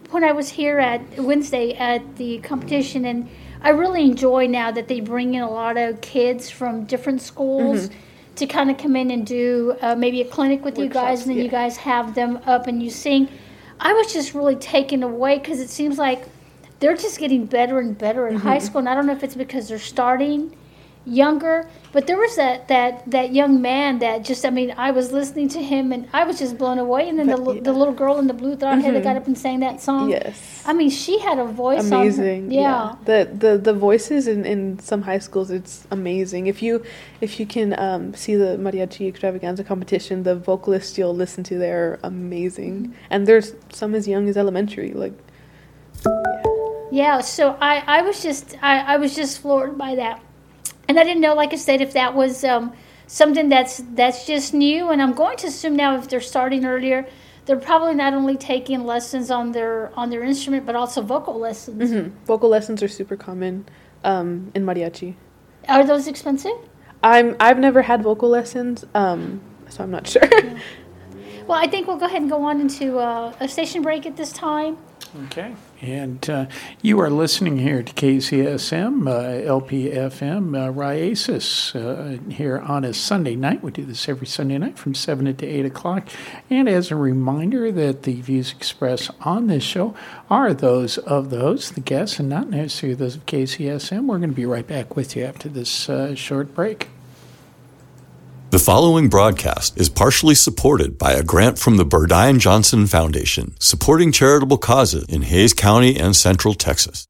[SPEAKER 2] when I was here at Wednesday at the competition, and I really enjoy now that they bring in a lot of kids from different schools mm-hmm. to kind of come in and do uh, maybe a clinic with Workshops, you guys, and then yeah. you guys have them up and you sing. I was just really taken away because it seems like they're just getting better and better in mm-hmm. high school. And I don't know if it's because they're starting younger, but there was that, that, that young man that just, I mean, I was listening to him and I was just blown away. And then but, the, yeah. the little girl in the blue thrown mm-hmm. head that got up and sang that song.
[SPEAKER 3] Yes.
[SPEAKER 2] I mean, she had a voice.
[SPEAKER 3] Amazing.
[SPEAKER 2] On her. Yeah.
[SPEAKER 3] yeah. The, the the voices in, in some high schools, it's amazing. If you if you can um, see the Mariachi Extravaganza competition, the vocalists you'll listen to there are amazing. Mm-hmm. And there's some as young as elementary. Like, yeah.
[SPEAKER 2] Yeah, so I, I was just I, I was just floored by that. And I didn't know, like I said, if that was um, something that's that's just new. And I'm going to assume now if they're starting earlier, they're probably not only taking lessons on their on their instrument, but also vocal lessons.
[SPEAKER 3] Mm-hmm. Vocal lessons are super common um, in mariachi.
[SPEAKER 2] Are those expensive?
[SPEAKER 3] I'm I've never had vocal lessons, um, so I'm not sure.
[SPEAKER 2] Yeah. Well, I think we'll go ahead and go on into uh, a station break at this time.
[SPEAKER 1] Okay. And uh, you are listening here to K Z S M, uh, L P F M, uh, Ryasis, uh, here on a Sunday night. We do this every Sunday night from seven to eight o'clock. And as a reminder that the views expressed on this show are those of the hosts, the guests, and not necessarily those of K Z S M. We're going to be right back with you after this uh, short break.
[SPEAKER 6] The following broadcast is partially supported by a grant from the Burdine Johnson Foundation, supporting charitable causes in Hays County and Central Texas.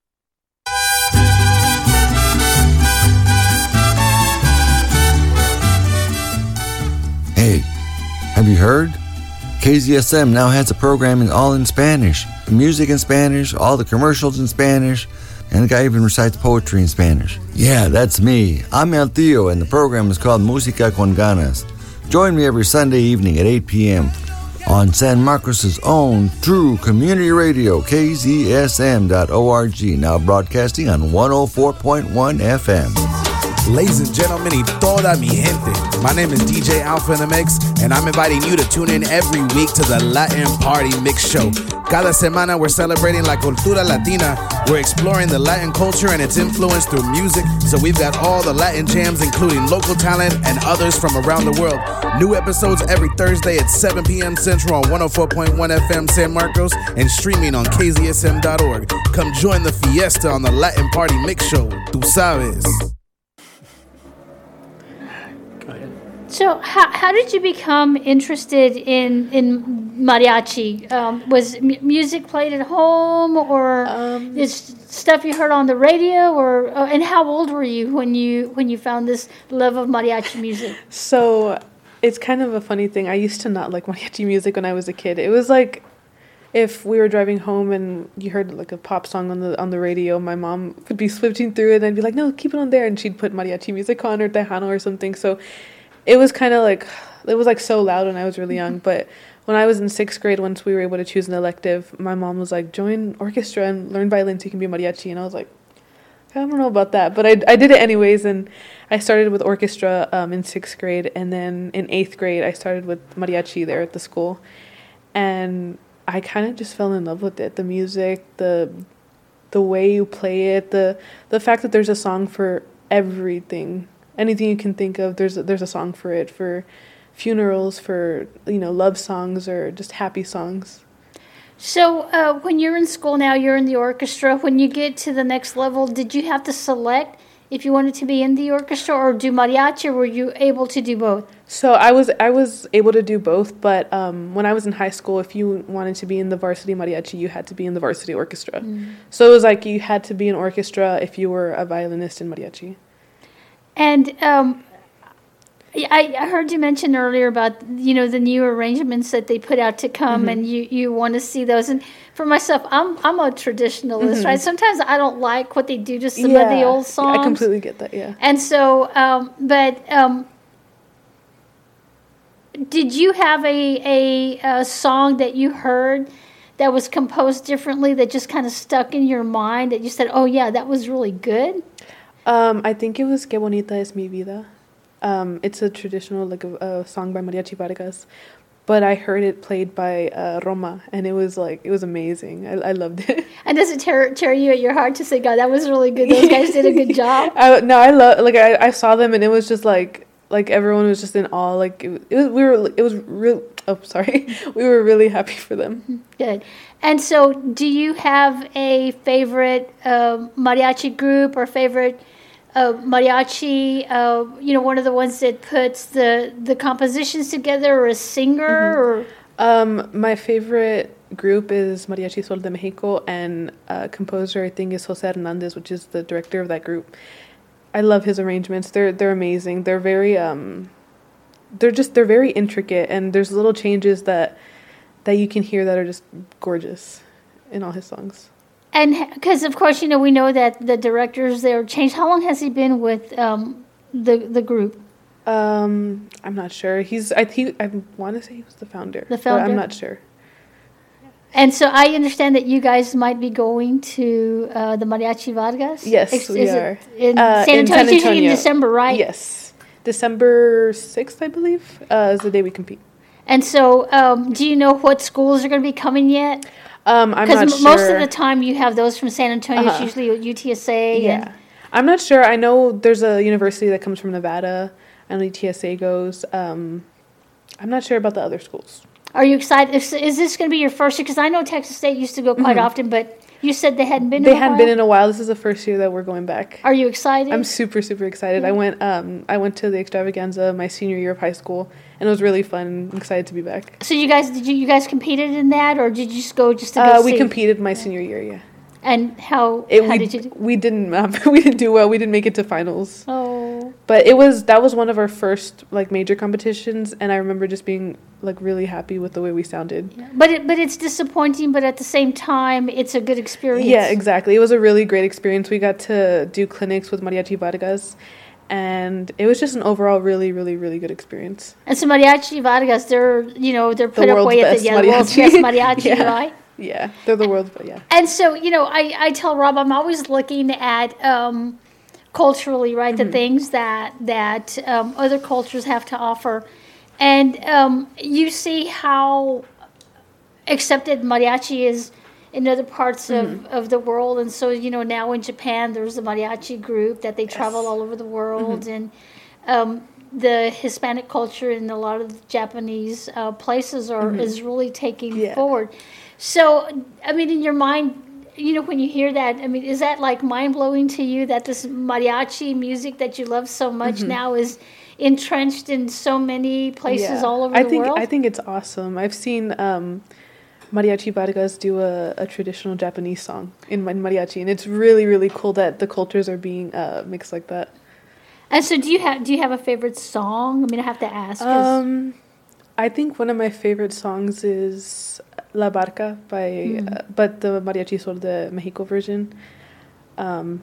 [SPEAKER 4] Hey, have you heard? K Z S M now has a program all in Spanish. The music in Spanish, all the commercials in Spanish, and the guy even recites poetry in Spanish. Yeah, that's me. I'm El Tío, and the program is called Música con Ganas. Join me every Sunday evening at eight p.m. on San Marcos' own true community radio, K Z S M dot org, now broadcasting on one oh four point one F M.
[SPEAKER 7] Ladies and gentlemen, y toda mi gente. My name is D J Alpha in the Mix, and I'm inviting you to tune in every week to the Latin Party Mix Show. Cada semana we're celebrating la cultura latina. We're exploring the Latin culture and its influence through music. So we've got all the Latin jams, including local talent and others from around the world. New episodes every Thursday at seven p.m. Central on one oh four point one F M San Marcos and streaming on K Z S M dot org. Come join the fiesta on the Latin Party Mix Show. Tú sabes.
[SPEAKER 2] So how how did you become interested in in mariachi? Um, was m- music played at home, or um, is stuff you heard on the radio, or uh, and how old were you when you when you found this love of mariachi music?
[SPEAKER 3] So it's kind of a funny thing. I used to not like mariachi music when I was a kid. It was like if we were driving home and you heard like a pop song on the on the radio, my mom would be switching through it and I'd be like, no, keep it on there, and she'd put mariachi music on or Tejano or something. So it was kind of like, it was like so loud when I was really young. But when I was in sixth grade, once we were able to choose an elective, my mom was like, join orchestra and learn violin so you can be mariachi. And I was like, I don't know about that. But I, I did it anyways. And I started with orchestra um, in sixth grade. And then in eighth grade, I started with mariachi there at the school. And I kind of just fell in love with it. The music, the the way you play it, the the fact that there's a song for everything. Anything you can think of, there's a, there's a song for it, for funerals, for, you know, love songs or just happy songs.
[SPEAKER 2] So uh, when you're in school now, you're in the orchestra. When you get to the next level, did you have to select if you wanted to be in the orchestra or do mariachi, or were you able to do both?
[SPEAKER 3] So I was I was able to do both, but um, when I was in high school, if you wanted to be in the varsity mariachi, you had to be in the varsity orchestra. Mm. So it was like you had to be in orchestra if you were a violinist in mariachi.
[SPEAKER 2] And um, I, I heard you mention earlier about, you know, the new arrangements that they put out to come, mm-hmm. and you, you want to see those. And for myself, I'm I'm a traditionalist, mm-hmm. right? Sometimes I don't like what they do to some
[SPEAKER 3] yeah,
[SPEAKER 2] of the old songs.
[SPEAKER 3] I completely get that, yeah.
[SPEAKER 2] And so, um, but um, did you have a, a a song that you heard that was composed differently that just kind of stuck in your mind that you said, oh, yeah, that was really good?
[SPEAKER 3] Um, I think it was Que Bonita Es Mi Vida. Um, it's a traditional, like a, a song by Mariachi Vargas. but I heard it played by uh, Roma, and it was like it was amazing. I, I loved it.
[SPEAKER 2] And does it tear, tear you at your heart to say, God, that was really good. Those guys did a good job.
[SPEAKER 3] I, no, I love like I, I saw them, and it was just like like everyone was just in awe. Like it, it was we were it was real. Oh, sorry, we were really happy for them.
[SPEAKER 2] Good. And so, do you have a favorite uh, mariachi group or favorite uh, mariachi? Uh, you know, one of the ones that puts the the compositions together, or a singer,
[SPEAKER 3] Mm-hmm.
[SPEAKER 2] or
[SPEAKER 3] Um, my favorite group is Mariachi Sol de Mexico, and uh, composer I think is Jose Hernandez, which is the director of that group. I love his arrangements. They're they're amazing. They're very um, they're just they're very intricate, and there's little changes that that you can hear that are just gorgeous in all his songs.
[SPEAKER 2] and because of course you know we know that the directors there changed. How long has he been with um, the the group?
[SPEAKER 3] Um, I'm not sure. He's I think I want to say he was the founder.
[SPEAKER 2] The founder?
[SPEAKER 3] But I'm not sure.
[SPEAKER 2] And so I understand that you guys might be going to uh, the Mariachi Vargas.
[SPEAKER 3] Yes,
[SPEAKER 2] Is-
[SPEAKER 3] we
[SPEAKER 2] is it
[SPEAKER 3] are.
[SPEAKER 2] in
[SPEAKER 3] Uh,
[SPEAKER 2] San
[SPEAKER 3] in
[SPEAKER 2] Antonio.
[SPEAKER 3] San
[SPEAKER 2] It's usually in
[SPEAKER 3] Antonio.
[SPEAKER 2] December, right?
[SPEAKER 3] Yes, December sixth, I believe, uh, is the day we compete.
[SPEAKER 2] And so, um, do you know what schools are going to be coming yet?
[SPEAKER 3] Um, I'm not
[SPEAKER 2] Because
[SPEAKER 3] sure.
[SPEAKER 2] most of the time you have those from San Antonio. It's
[SPEAKER 3] Uh-huh.
[SPEAKER 2] usually U T S A.
[SPEAKER 3] Yeah.
[SPEAKER 2] And,
[SPEAKER 3] I'm not sure. I know there's a university that comes from Nevada. I know U T S A goes. Um, I'm not sure about the other schools.
[SPEAKER 2] are you excited? Is, is this going to be your first year? Because I know Texas State used to go quite often, but you said they hadn't been.
[SPEAKER 3] Mm-hmm. They
[SPEAKER 2] in a
[SPEAKER 3] hadn't
[SPEAKER 2] while?
[SPEAKER 3] been in a while. This is the first year that we're going back.
[SPEAKER 2] Are you excited?
[SPEAKER 3] I'm super, super excited. I went um, I went to the extravaganza my senior year of high school, and it was really fun. I'm excited to be back.
[SPEAKER 2] so you guys did you you guys competed in that, or did you just go just to go
[SPEAKER 3] Uh,
[SPEAKER 2] see?
[SPEAKER 3] we competed my senior year, yeah.
[SPEAKER 2] And how
[SPEAKER 3] It,
[SPEAKER 2] how
[SPEAKER 3] we,
[SPEAKER 2] did you do?
[SPEAKER 3] we didn't um, we didn't do well. We didn't make it to finals.
[SPEAKER 2] Oh.
[SPEAKER 3] But it was that was one of our first like major competitions, and I remember just being like really happy with the way we sounded.
[SPEAKER 2] But it, but it's disappointing. But at the same time, it's a good experience.
[SPEAKER 3] Yeah, exactly. It was a really great experience. We got to do clinics with Mariachi Vargas, and it was just an overall really, really, really good experience.
[SPEAKER 2] And so Mariachi Vargas, they're you know they're put up
[SPEAKER 3] world's
[SPEAKER 2] way at the
[SPEAKER 3] best
[SPEAKER 2] yeah, the world's
[SPEAKER 3] mariachi.
[SPEAKER 2] best mariachi,
[SPEAKER 3] Yeah.
[SPEAKER 2] right?
[SPEAKER 3] Yeah, they're the world's, but yeah.
[SPEAKER 2] And so you know, I I tell Rob I'm always looking at um, culturally, right,
[SPEAKER 3] Mm-hmm.
[SPEAKER 2] the things that that um, other cultures have to offer, and um, you see how accepted mariachi is in other parts
[SPEAKER 3] Mm-hmm.
[SPEAKER 2] of, of the world. And so, you know, now in Japan, there's a mariachi group that they travel all over the world.
[SPEAKER 3] Mm-hmm.
[SPEAKER 2] And um, the Hispanic culture in a lot of the Japanese uh, places are is really taking
[SPEAKER 3] Mm-hmm. Yeah.
[SPEAKER 2] forward. So, I mean, in your mind, you know, when you hear that, I mean, is that like mind-blowing to you that this mariachi music that you love so much now is entrenched in so many places
[SPEAKER 3] Mm-hmm. Yeah.
[SPEAKER 2] all over
[SPEAKER 3] I
[SPEAKER 2] the
[SPEAKER 3] think,
[SPEAKER 2] world?
[SPEAKER 3] I think it's awesome. I've seen um, Mariachi Vargas do a, a traditional Japanese song in, in mariachi, and it's really, really cool that the cultures are being uh, mixed like that.
[SPEAKER 2] And so, do you have do you have a favorite song? I mean, I have to ask. 'cause-
[SPEAKER 3] Um, I think one of my favorite songs is La Barca by, uh, but the Mariachi Sol de Mexico version. Um,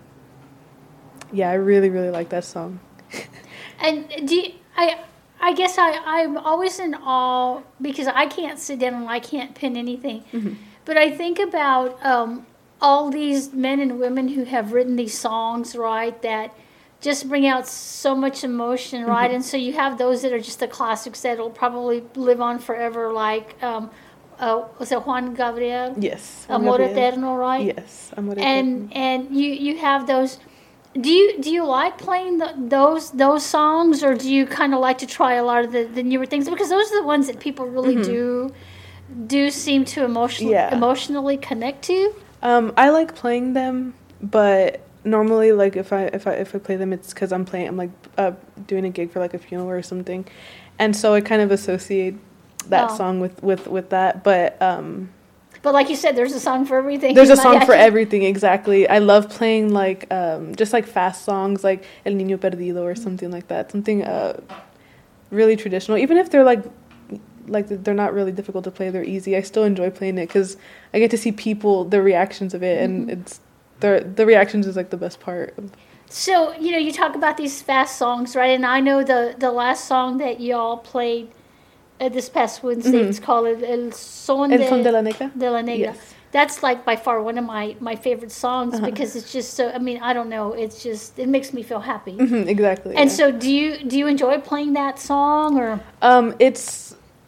[SPEAKER 3] yeah, I really, really like that song.
[SPEAKER 2] And do you, I? I guess I I'm always in awe because I can't sit down and I can't pin anything, but I think about um, all these men and women who have written these songs, right? That just bring out so much emotion, right? And so you have those that are just the classics that'll probably live on forever, like um, uh, was it Juan Gabriel?
[SPEAKER 3] Yes.
[SPEAKER 2] Amor
[SPEAKER 3] Gabriel.
[SPEAKER 2] Eterno, right?
[SPEAKER 3] Yes. Amor Eterno.
[SPEAKER 2] and and you you have those. Do you do you like playing the, those those songs, or do you kind of like to try a lot of the, the newer things, because those are the ones that people really do do seem to emotionally
[SPEAKER 3] Yeah.
[SPEAKER 2] emotionally connect to?
[SPEAKER 3] Um, I like playing them, but normally, like if I if I if I play them, it's because I'm playing. I'm like uh, doing a gig for like a funeral or something, and so I kind of associate that
[SPEAKER 2] Oh.
[SPEAKER 3] song with with with that. But um,
[SPEAKER 2] But like you said, there's a song for everything.
[SPEAKER 3] there's a song for
[SPEAKER 2] Mariachi.
[SPEAKER 3] everything. Exactly. I love playing like um, just like fast songs, like El Niño Perdido or something like that. Something uh, really traditional, even if they're like. Like they're not really difficult to play; they're easy. I still enjoy playing it because I get to see people, the reactions of it, and it's the the reactions is like the best part.
[SPEAKER 2] So you know, you talk about these fast songs, right? And I know the the last song that y'all played uh, this past Wednesday. It's called El Son
[SPEAKER 3] El
[SPEAKER 2] de,
[SPEAKER 3] Son de la Negra?
[SPEAKER 2] de la Negra.
[SPEAKER 3] Yes.
[SPEAKER 2] That's like by far one of my, my favorite songs because it's just so. I mean, I don't know. It's just it makes me feel happy.
[SPEAKER 3] Mhm, exactly.
[SPEAKER 2] And
[SPEAKER 3] yeah.
[SPEAKER 2] so, do you do you enjoy playing that song or?
[SPEAKER 3] um, it's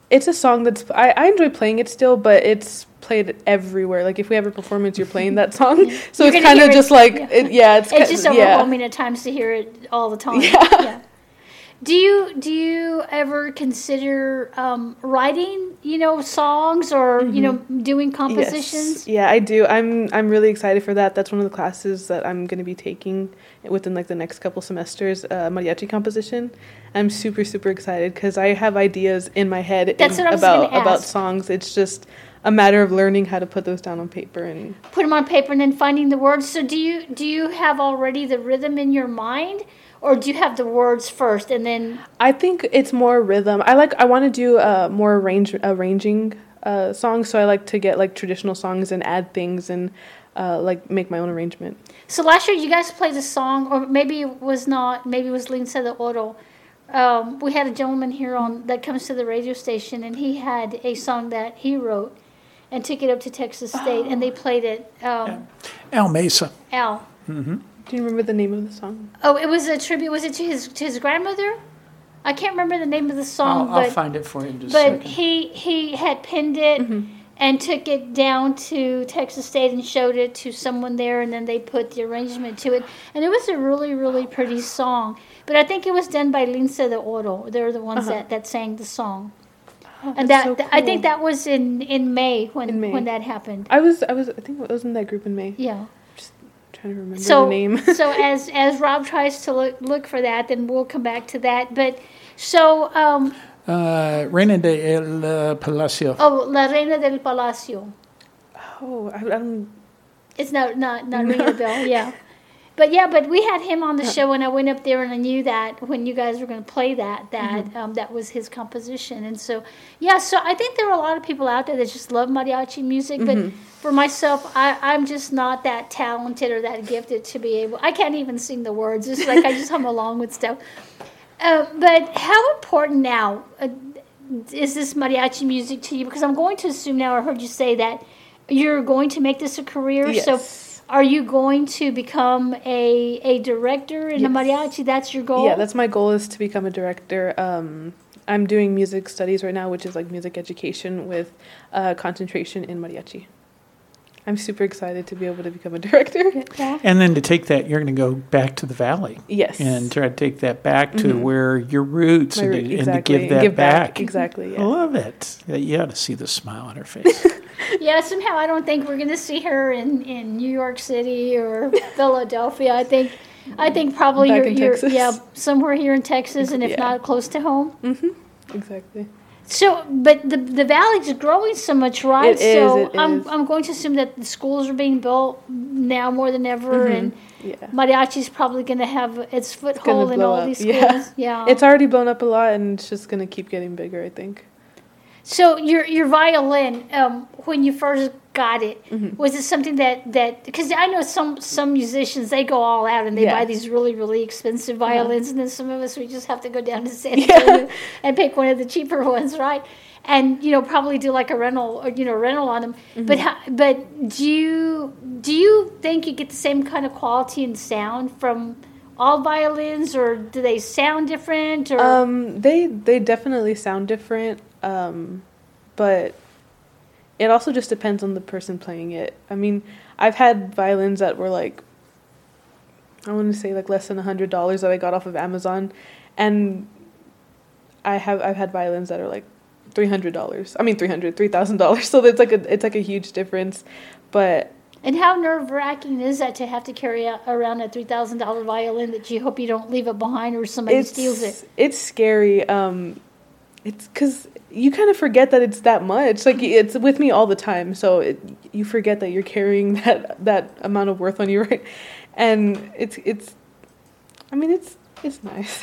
[SPEAKER 3] It's a song that's I, I enjoy playing it still, but it's played everywhere. Like if we have a performance, you're playing that song, so
[SPEAKER 2] You're
[SPEAKER 3] it's
[SPEAKER 2] gonna
[SPEAKER 3] kind of
[SPEAKER 2] hear it,
[SPEAKER 3] just like
[SPEAKER 2] yeah.
[SPEAKER 3] it, yeah, it's
[SPEAKER 2] It's
[SPEAKER 3] ki-
[SPEAKER 2] just
[SPEAKER 3] yeah.
[SPEAKER 2] overwhelming at times to hear it all the time.
[SPEAKER 3] Yeah.
[SPEAKER 2] Yeah. Do you do you ever consider um, writing, you know, songs or you know doing compositions?
[SPEAKER 3] Yes. Yeah, I do. I'm I'm really excited for that. That's one of the classes that I'm going to be taking within like the next couple semesters, uh, mariachi composition. I'm super super excited because I have ideas in my head
[SPEAKER 2] That's
[SPEAKER 3] in-
[SPEAKER 2] what I was
[SPEAKER 3] about
[SPEAKER 2] gonna
[SPEAKER 3] about
[SPEAKER 2] ask.
[SPEAKER 3] songs. It's just a matter of learning how to put those down on paper and
[SPEAKER 2] Put them on paper and then finding the words. So do you do you have already the rhythm in your mind, or do you have the words first and then?
[SPEAKER 3] I think it's more rhythm. I like I want to do uh, more arrange arranging uh, songs, so I like to get like traditional songs and add things and uh, like make my own arrangement.
[SPEAKER 2] So last year you guys played a song, or maybe it was not. Maybe it was Lince de Oro. Um, we had a gentleman here on that comes to the radio station, and he had a song that he wrote, and took it up to Texas State, and they played it. Um,
[SPEAKER 1] Al Mesa.
[SPEAKER 2] Al.
[SPEAKER 3] Do you remember the name of the song?
[SPEAKER 2] Oh, it was a tribute. Was it to his to his grandmother? I can't remember the name of the song,
[SPEAKER 1] I'll, I'll
[SPEAKER 2] but
[SPEAKER 1] find it for you in just a
[SPEAKER 2] but
[SPEAKER 1] second.
[SPEAKER 2] he he had pinned it and took it down to Texas State and showed it to someone there, and then they put the arrangement to it, and it was a really really pretty song. But I think it was done by Lince de Oro. They're the ones
[SPEAKER 3] Uh-huh.
[SPEAKER 2] that, that sang the song,
[SPEAKER 3] Oh,
[SPEAKER 2] and
[SPEAKER 3] that's
[SPEAKER 2] that
[SPEAKER 3] so
[SPEAKER 2] I think
[SPEAKER 3] cool.
[SPEAKER 2] that was in, in May when
[SPEAKER 3] In May.
[SPEAKER 2] when that happened.
[SPEAKER 3] I was I was I think I was in that group in May.
[SPEAKER 2] Yeah.
[SPEAKER 3] Trying to remember
[SPEAKER 2] So
[SPEAKER 3] the name.
[SPEAKER 2] so as as Rob tries to look look for that, then we'll come back to that. But so um,
[SPEAKER 1] Uh, Reina de El uh, Palacio.
[SPEAKER 2] oh, La Reina del Palacio.
[SPEAKER 3] Oh, I, I don't.
[SPEAKER 2] It's not not not ringing a bell, yeah. But yeah, but we had him on the show, and I went up there, and I knew that when you guys were going to play that, that
[SPEAKER 3] Mm-hmm.
[SPEAKER 2] um, that was his composition, and so yeah. So I think there are a lot of people out there that just love mariachi music, but
[SPEAKER 3] Mm-hmm.
[SPEAKER 2] for myself, I, I'm just not that talented or that gifted to be able. I can't even sing the words. It's like I just hum along with stuff. Uh, but how important now uh, is this mariachi music to you? Because I'm going to assume now, I heard you say that you're going to make this a career.
[SPEAKER 3] Yes.
[SPEAKER 2] So are you going to become a a director in a
[SPEAKER 3] Yes.
[SPEAKER 2] mariachi? That's your goal?
[SPEAKER 3] Yeah, that's my goal is to become a director. Um, I'm doing music studies right now, which is like music education with uh, concentration in mariachi. I'm super excited to be able to become a director.
[SPEAKER 2] Yeah.
[SPEAKER 1] And then to take that, you're going to go back to the valley.
[SPEAKER 3] Yes.
[SPEAKER 1] And try to take that back to where your roots
[SPEAKER 3] My
[SPEAKER 1] and,
[SPEAKER 3] root-
[SPEAKER 1] to,
[SPEAKER 3] exactly.
[SPEAKER 1] and to give that back.
[SPEAKER 3] Exactly.
[SPEAKER 1] I
[SPEAKER 3] Yeah.
[SPEAKER 1] love it. You ought to see the smile on her face.
[SPEAKER 2] Yeah, somehow I don't think we're going to see her in, in New York City or Philadelphia. I think I think probably
[SPEAKER 3] Back
[SPEAKER 2] you're,
[SPEAKER 3] in
[SPEAKER 2] you're
[SPEAKER 3] Texas.
[SPEAKER 2] yeah somewhere here in Texas, and if
[SPEAKER 3] Yeah.
[SPEAKER 2] not close to home.
[SPEAKER 3] Exactly.
[SPEAKER 2] So, but the the valley's growing so much, right?
[SPEAKER 3] It is,
[SPEAKER 2] so
[SPEAKER 3] it
[SPEAKER 2] I'm
[SPEAKER 3] is.
[SPEAKER 2] I'm going to assume that the schools are being built now more than ever, and
[SPEAKER 3] Yeah.
[SPEAKER 2] mariachi's probably going to have its
[SPEAKER 3] It's gonna
[SPEAKER 2] foothold in
[SPEAKER 3] blow
[SPEAKER 2] all
[SPEAKER 3] up.
[SPEAKER 2] these schools.
[SPEAKER 3] Yeah.
[SPEAKER 2] Yeah.
[SPEAKER 3] It's already blown up a lot, and it's just gonna keep getting bigger, I think.
[SPEAKER 2] So your your violin, um, when you first got it,
[SPEAKER 3] Mm-hmm.
[SPEAKER 2] was it something that that because I know some some musicians, they go all out and they
[SPEAKER 3] Yeah.
[SPEAKER 2] buy these really really expensive violins, and then some of us, we just have to go down to San
[SPEAKER 3] Yeah.
[SPEAKER 2] Antonio and pick one of the cheaper ones, right? And you know, probably do like a rental or you know rental on them.
[SPEAKER 3] Mm-hmm.
[SPEAKER 2] But how, but do you do you think you get the same kind of quality and sound from all violins, or do they sound different? Or
[SPEAKER 3] Um, they they definitely sound different, um, but it also just depends on the person playing it. I mean, I've had violins that were like, I want to say like less than a hundred dollars that I got off of Amazon, and I have I've had violins that are like three hundred dollars. I mean three hundred, three thousand dollars. So it's like a it's like a huge difference, but.
[SPEAKER 2] And how nerve wracking is that to have to carry out around a three thousand dollar violin that you hope you don't leave it behind or somebody
[SPEAKER 3] it's,
[SPEAKER 2] steals it?
[SPEAKER 3] It's scary. Um, it's because you kind of forget that it's that much. Like it's with me all the time, so it, you forget that you're carrying that that amount of worth on you, right? And it's it's. I mean, it's it's nice.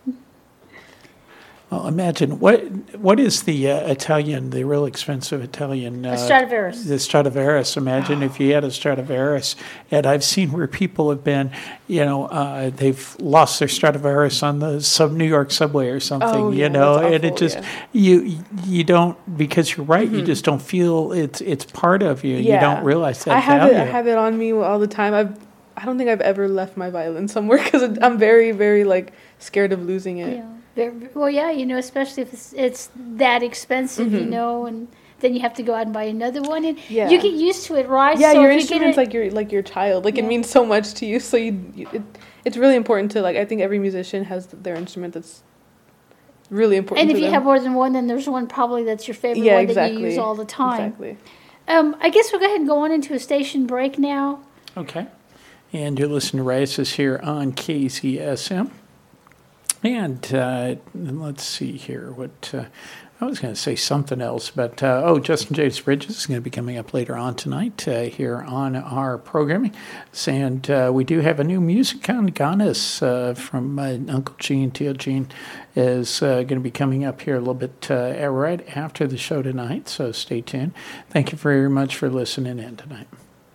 [SPEAKER 1] Well, imagine what what is the uh, Italian, the real expensive Italian? Uh,
[SPEAKER 2] A Stradivarius.
[SPEAKER 1] The Stradivarius. Imagine if you had a Stradivarius, and I've seen where people have been, you know, uh, they've lost their Stradivarius on the sub New York subway or something,
[SPEAKER 3] Oh,
[SPEAKER 1] you
[SPEAKER 3] yeah,
[SPEAKER 1] know,
[SPEAKER 3] that's
[SPEAKER 1] and it
[SPEAKER 3] awful,
[SPEAKER 1] just
[SPEAKER 3] yeah.
[SPEAKER 1] you you don't because you're right, you just don't feel it's it's part of you. You don't realize that
[SPEAKER 3] I have
[SPEAKER 1] value.
[SPEAKER 3] it. I have it on me all the time. I've. I don't think I've ever left my violin somewhere because I'm very, very like scared of losing it.
[SPEAKER 2] Yeah. Very, well, yeah, you know, especially if it's, it's that expensive, mm-hmm. you know, and then you have to go out and buy another one, and yeah. you get used to it, right?
[SPEAKER 3] Yeah,
[SPEAKER 2] so
[SPEAKER 3] your
[SPEAKER 2] you
[SPEAKER 3] instrument's like your like your child. Like yeah. it means so much to you. So you, you it, it's really important to like. I think every musician has their instrument that's really important.
[SPEAKER 2] And if
[SPEAKER 3] to
[SPEAKER 2] you
[SPEAKER 3] them.
[SPEAKER 2] have more than one, then there's one probably that's your favorite
[SPEAKER 3] yeah,
[SPEAKER 2] one
[SPEAKER 3] exactly.
[SPEAKER 2] that you use all the time.
[SPEAKER 3] Exactly.
[SPEAKER 2] Um, I guess we'll go ahead and go on into a station break now.
[SPEAKER 1] Okay. And you're listening to Races here on K Z S M. And uh, let's see here. What uh, I was going to say something else, but uh, oh, Justin James Bridges is going to be coming up later on tonight uh, here on our programming. And uh, we do have a new music on Ganas uh, from uh, Uncle Gene, Tio Gene, is uh, going to be coming up here a little bit uh, right after the show tonight. So stay tuned. Thank you very much for listening in tonight.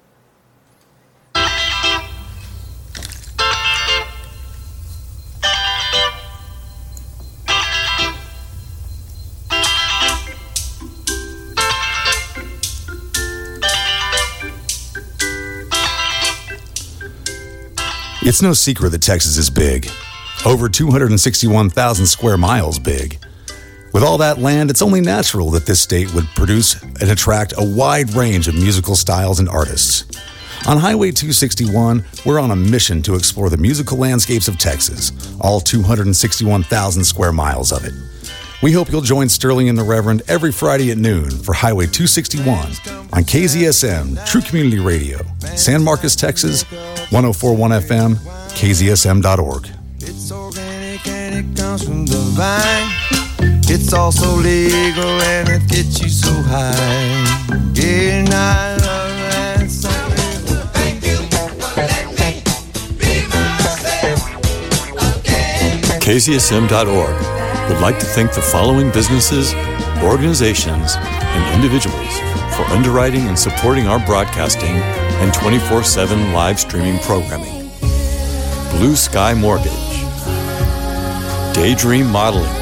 [SPEAKER 7] It's no secret that Texas is big. Over two hundred sixty-one thousand square miles big. With all that land, it's only natural that this state would produce and attract a wide range of musical styles and artists. On Highway two sixty-one, we're on a mission to explore the musical landscapes of Texas, all two hundred sixty-one thousand square miles of it. We hope you'll join Sterling and the Reverend every Friday at noon for Highway two sixty-one on K Z S M, True Community Radio, San Marcos, Texas, one oh four point one F M, K Z S M dot org.
[SPEAKER 8] It's organic and it comes from the vine. It's also legal and it gets you so high. Getting I love and something. Thank you for letting me be myself again.
[SPEAKER 6] K Z S M dot org would like to thank the following businesses, organizations, and individuals for underwriting and supporting our broadcasting and twenty-four seven live streaming programming. Blue Sky Mortgage, Daydream Modeling,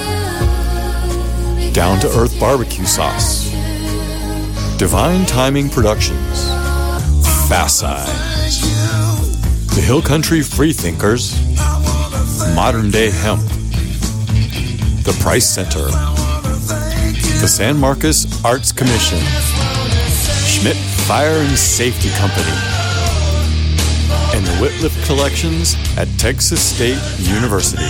[SPEAKER 6] Down to Earth Barbecue Sauce, Divine Timing Productions, Fast Signs, The Hill Country Freethinkers, Modern Day Hemp, The Price Center, the San Marcos Arts Commission, Schmidt Fire and Safety Company, and the Whitliff Collections at Texas State University.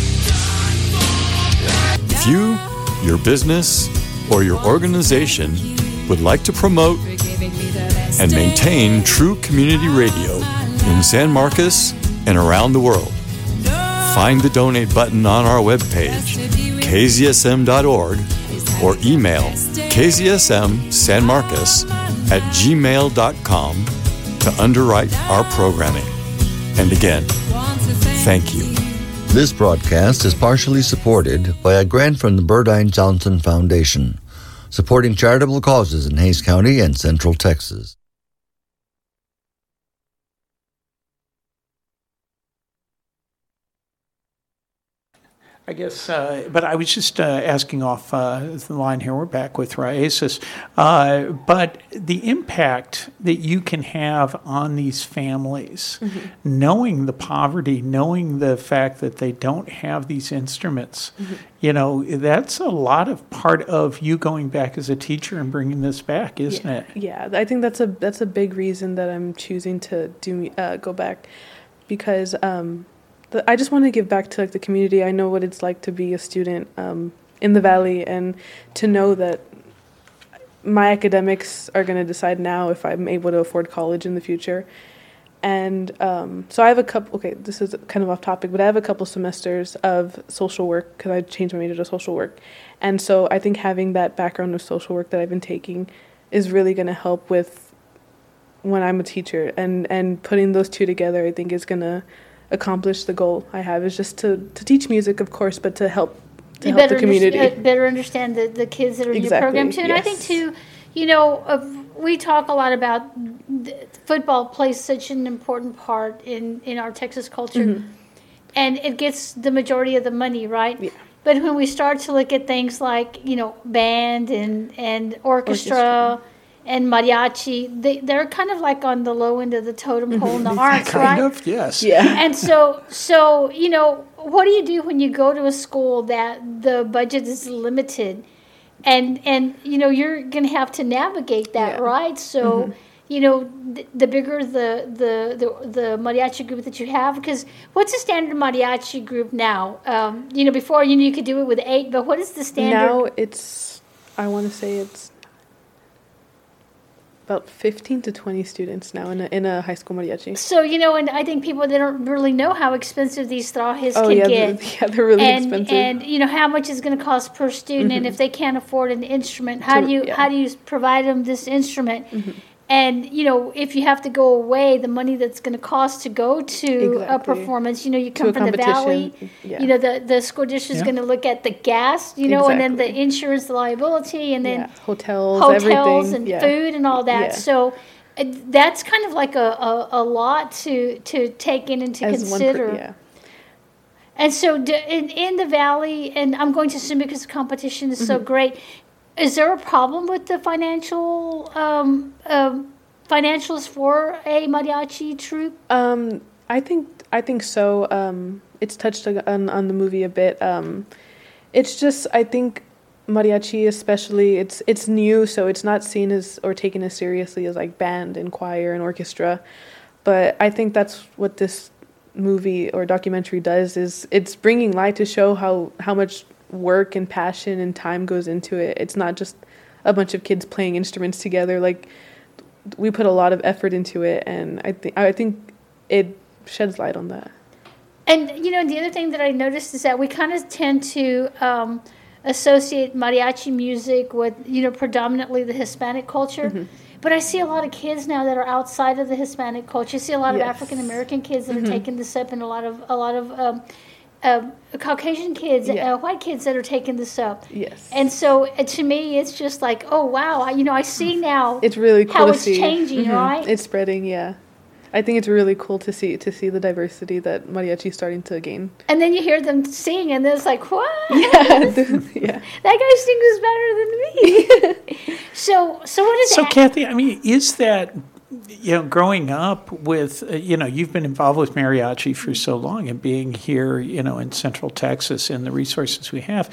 [SPEAKER 6] If you, your business, or your organization would like to promote and maintain true community radio in San Marcos and around the world, find the donate button on our webpage, K Z S M dot org, or email K Z S M San Marcos at gmail dot com to underwrite our programming. And again, thank you.
[SPEAKER 4] This broadcast is partially supported by a grant from the Burdine Johnson Foundation, supporting charitable causes in Hays County and Central Texas.
[SPEAKER 1] I guess, uh, but I was just uh, asking off uh, the line here. We're back with Races. Uh, but the impact that you can have on these families, mm-hmm. knowing the poverty, knowing the fact that they don't have these instruments, mm-hmm. you know, that's a lot of part of you going back as a teacher and bringing this back, isn't
[SPEAKER 3] yeah.
[SPEAKER 1] it?
[SPEAKER 3] Yeah, I think that's a that's a big reason that I'm choosing to do uh, go back, because um, the, I just want to give back to like the community. I know what it's like to be a student um, in the Valley, and to know that my academics are going to decide now if I'm able to afford college in the future. And um, so I have a couple, okay, this is kind of off topic, but I have a couple semesters of social work because I changed my major to social work. And so I think having that background of social work that I've been taking is really going to help with when I'm a teacher. And, and putting those two together, I think is going to accomplish the goal I have, is just to, to teach music, of course, but to help to
[SPEAKER 2] you
[SPEAKER 3] help
[SPEAKER 2] better
[SPEAKER 3] the community.
[SPEAKER 2] Understand, better understand the, the kids that are in
[SPEAKER 3] Exactly,
[SPEAKER 2] your program, too. And
[SPEAKER 3] yes.
[SPEAKER 2] I think, too, you know, uh, we talk a lot about football plays such an important part in, in our Texas culture. Mm-hmm. And it gets the majority of the money, right? Yeah. But when we start to look at things like, you know, band and, and orchestra, orchestra. and mariachi, they, they're kind of like on the low end of the totem pole in the arts,
[SPEAKER 1] kind
[SPEAKER 2] right?
[SPEAKER 1] of, yes.
[SPEAKER 3] Yeah.
[SPEAKER 2] And so, so you know, what do you do when you go to a school that the budget is limited, and and you know you're going to have to navigate that,
[SPEAKER 3] Yeah.
[SPEAKER 2] right? So, mm-hmm. you know, the, the bigger the, the the the mariachi group that you have, because what's the standard mariachi group now? Um, you know, before you knew you could do it with eight, but what is the standard?
[SPEAKER 3] Now it's, I want to say it's about fifteen to twenty students now in a, in a high school mariachi.
[SPEAKER 2] So, you know, and I think people, they don't really know how expensive these trajes
[SPEAKER 3] Oh,
[SPEAKER 2] can
[SPEAKER 3] yeah,
[SPEAKER 2] get.
[SPEAKER 3] they're, yeah, they're really
[SPEAKER 2] and,
[SPEAKER 3] expensive.
[SPEAKER 2] And, you know, how much is going to cost per student, and if they can't afford an instrument, how
[SPEAKER 3] To-
[SPEAKER 2] do you
[SPEAKER 3] yeah.
[SPEAKER 2] how do you provide them this instrument? And, you know, if you have to go away, the money that's going to cost to go to a
[SPEAKER 3] Exactly.
[SPEAKER 2] performance, you know, you
[SPEAKER 3] To
[SPEAKER 2] come
[SPEAKER 3] a
[SPEAKER 2] from the valley,
[SPEAKER 3] competition, yeah.
[SPEAKER 2] you know, the, the school district is
[SPEAKER 1] Yeah.
[SPEAKER 2] going to look at the gas, you know, and then the
[SPEAKER 3] Exactly.
[SPEAKER 2] insurance, the liability, and then
[SPEAKER 3] yeah. Hotels,
[SPEAKER 2] hotels
[SPEAKER 3] everything.
[SPEAKER 2] and
[SPEAKER 3] yeah.
[SPEAKER 2] food and all that.
[SPEAKER 3] Yeah.
[SPEAKER 2] So uh, that's kind of like a, a, a lot to, to take in and to
[SPEAKER 3] As one per-
[SPEAKER 2] consider.
[SPEAKER 3] yeah.
[SPEAKER 2] And so d- in, in the valley, and I'm going to assume because the competition is
[SPEAKER 3] Mm-hmm.
[SPEAKER 2] so great, is there a problem with the financial um, um, financials for a mariachi troupe?
[SPEAKER 3] Um, I think I think so. Um, it's touched on on the movie a bit. Um, it's just I think mariachi, especially, it's it's new, so it's not seen as or taken as seriously as like band and choir and orchestra. But I think that's what this movie or documentary does, is it's bringing light to show how how much work and passion and time goes into it. It's not just a bunch of kids playing instruments together. Like, we put a lot of effort into it, and I think I think it sheds light on that.
[SPEAKER 2] And, you know, the other thing that I noticed is that we kind of tend to um, associate mariachi music with, you know, predominantly the Hispanic culture.
[SPEAKER 3] Mm-hmm.
[SPEAKER 2] But I see a lot of kids now that are outside of the Hispanic culture. I see a lot of
[SPEAKER 3] Yes.
[SPEAKER 2] African American kids that
[SPEAKER 3] Mm-hmm.
[SPEAKER 2] are taking this up, and a lot of a lot of um, uh, Caucasian kids,
[SPEAKER 3] Yeah.
[SPEAKER 2] uh, white kids that are taking this up.
[SPEAKER 3] Yes.
[SPEAKER 2] And so uh, to me, it's just like, oh wow, I- you know, I see now
[SPEAKER 3] It's really cool
[SPEAKER 2] how
[SPEAKER 3] to
[SPEAKER 2] it's
[SPEAKER 3] see.
[SPEAKER 2] changing,
[SPEAKER 3] Mhm.
[SPEAKER 2] right?
[SPEAKER 3] It's spreading, yeah. I think it's really cool to see to see the diversity that mariachi is starting to gain.
[SPEAKER 2] And then you hear them sing, and it's like, what?
[SPEAKER 3] yeah.
[SPEAKER 2] That guy sings better than me. so, so what is
[SPEAKER 1] So,
[SPEAKER 2] that?
[SPEAKER 1] Kathy, I mean, is that, you know, growing up with, uh, you know, you've been involved with mariachi for so long, and being here, you know, in Central Texas and the resources we have,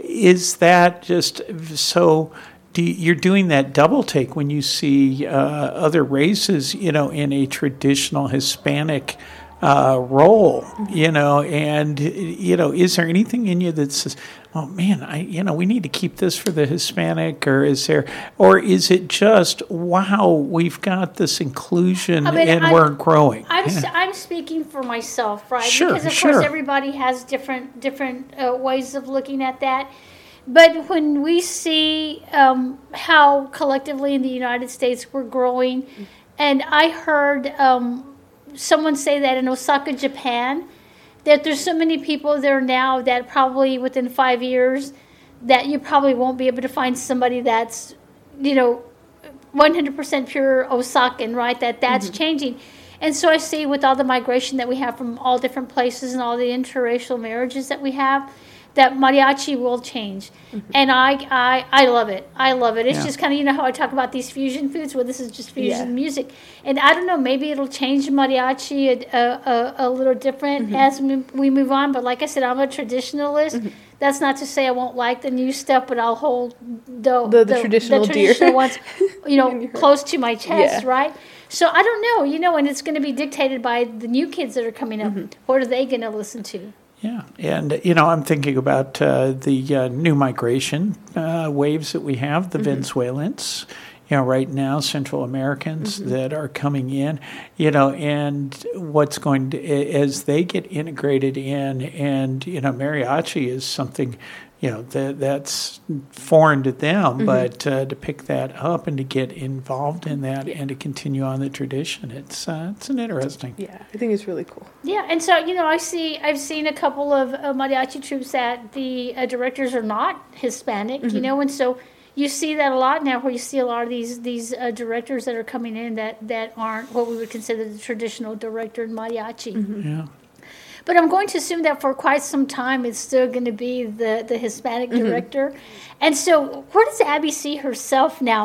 [SPEAKER 1] is that just so, do you, you're doing that double take when you see uh, other races, you know, in a traditional Hispanic uh, role, you know, and, you know, is there anything in you that says, oh man, I, you know, we need to keep this for the Hispanic, or is there, or is it just, wow, we've got this inclusion
[SPEAKER 2] I mean,
[SPEAKER 1] and
[SPEAKER 2] I'm-
[SPEAKER 1] we're growing?
[SPEAKER 2] I'm,
[SPEAKER 1] Yeah.
[SPEAKER 2] s- I'm speaking for myself, right?
[SPEAKER 1] Sure,
[SPEAKER 2] because of
[SPEAKER 1] sure.
[SPEAKER 2] course everybody has different different uh, ways of looking at that. But when we see um, how collectively in the United States we're growing, and I heard um, someone say that in Osaka, Japan, that there's so many people there now that probably within five years that you probably won't be able to find somebody that's, you know, one hundred percent pure Osakan, right? That that's changing. And so I see with all the migration that we have from all different places and all the interracial marriages that we have, that mariachi will change. And I, I I love it. I love it. It's
[SPEAKER 1] Yeah.
[SPEAKER 2] just kind of, you know how I talk about these fusion foods? Well, this is just fusion
[SPEAKER 3] Yeah.
[SPEAKER 2] music. And I don't know, maybe it'll change mariachi a, a, a, a little different as we, we move on. But like I said, I'm a traditionalist. That's not to say I won't like the new stuff, but I'll hold the,
[SPEAKER 3] The- the traditional
[SPEAKER 2] the
[SPEAKER 3] deer.
[SPEAKER 2] traditional ones, you know, close to my chest,
[SPEAKER 3] Yeah.
[SPEAKER 2] right? So I don't know, you know, and it's going to be dictated by the new kids that are coming up. What are they going to listen to?
[SPEAKER 1] Yeah, and you know, I'm thinking about uh, the uh, new migration uh, waves that we have, the Venezuelans, you know, right now, Central Americans that are coming in, you know, and what's going to, as they get integrated in, and, you know, mariachi is something, you know, that that's foreign to them, but uh, to pick that up and to get involved in that and to continue on the tradition, it's uh, it's an interesting.
[SPEAKER 3] Yeah, I think it's really cool.
[SPEAKER 2] Yeah, and so, you know, I see, I've seen a couple of uh, mariachi troupes that the uh, directors are not Hispanic, you know, and so you see that a lot now, where you see a lot of these these uh, directors that are coming in that, that aren't what we would consider the traditional director in mariachi.
[SPEAKER 1] Yeah.
[SPEAKER 2] But I'm going to assume that for quite some time it's still going to be the, the Hispanic director. And so where does Abby see herself now?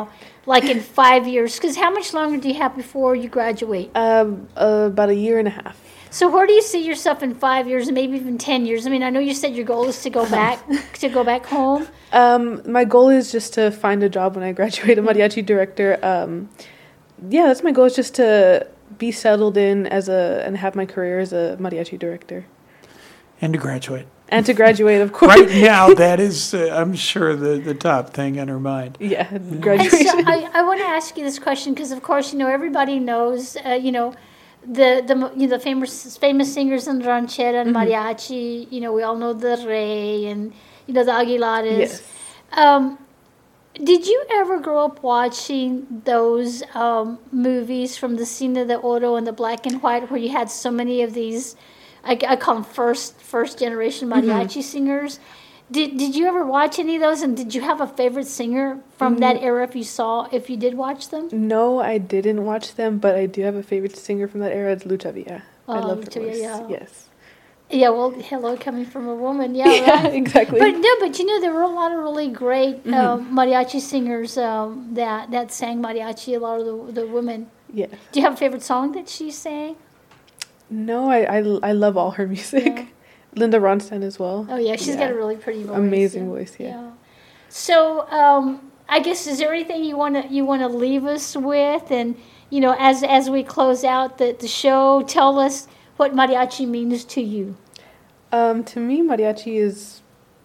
[SPEAKER 2] like in five years? Because how much longer do you have before you graduate?
[SPEAKER 3] Um, uh, about a year and a half.
[SPEAKER 2] So where do you see yourself in five years, and maybe even ten years? I mean, I know you said your goal is to go back to go back home.
[SPEAKER 3] Um, my goal is just to find a job when I graduate, a mariachi director. Um, yeah, that's my goal. Is just to be settled in as a and have my career as a mariachi director.
[SPEAKER 1] And to graduate.
[SPEAKER 3] And to graduate, of course.
[SPEAKER 1] Right now, that is, uh, I'm sure, the, the top thing on her mind.
[SPEAKER 3] Yeah,
[SPEAKER 2] And
[SPEAKER 3] graduation.
[SPEAKER 2] so I, I want to ask you this question because, of course, you know everybody knows, uh, you know, the the you know the famous famous singers in ranchera and mariachi. You know, we all know the Rey and you know the Aguilares.
[SPEAKER 3] Yes.
[SPEAKER 2] Um, did you ever grow up watching those um, movies from the Cine de Oro and the black and white, where you had so many of these? I, I call them first first generation mariachi mm-hmm. singers. Did did you ever watch any of those? And did you have a favorite singer from mm-hmm. that era? If you saw, if you did watch them?
[SPEAKER 3] No, I didn't watch them, but I do have a favorite singer from that era. It's Lucha Villa.
[SPEAKER 2] Oh,
[SPEAKER 3] I love
[SPEAKER 2] Lucha
[SPEAKER 3] her voice.
[SPEAKER 2] Villa.
[SPEAKER 3] Yes.
[SPEAKER 2] Yeah, well, hello, coming from a woman. Yeah,
[SPEAKER 3] yeah
[SPEAKER 2] right?
[SPEAKER 3] exactly.
[SPEAKER 2] But no, but you know, there were a lot of really great
[SPEAKER 3] mm-hmm.
[SPEAKER 2] um, mariachi singers um, that that sang mariachi. A lot of the the women.
[SPEAKER 3] Yeah.
[SPEAKER 2] Do you have a favorite song that she sang?
[SPEAKER 3] No, I I, I love all her music. Yeah. Linda Ronstadt as well.
[SPEAKER 2] Oh yeah, she's yeah. got a really pretty voice.
[SPEAKER 3] Amazing
[SPEAKER 2] yeah.
[SPEAKER 3] voice, yeah. yeah.
[SPEAKER 2] So um, I guess is there anything you want to you want to leave us with, and you know, as as we close out the the show, tell us what mariachi means to you.
[SPEAKER 3] Um, to me, mariachi is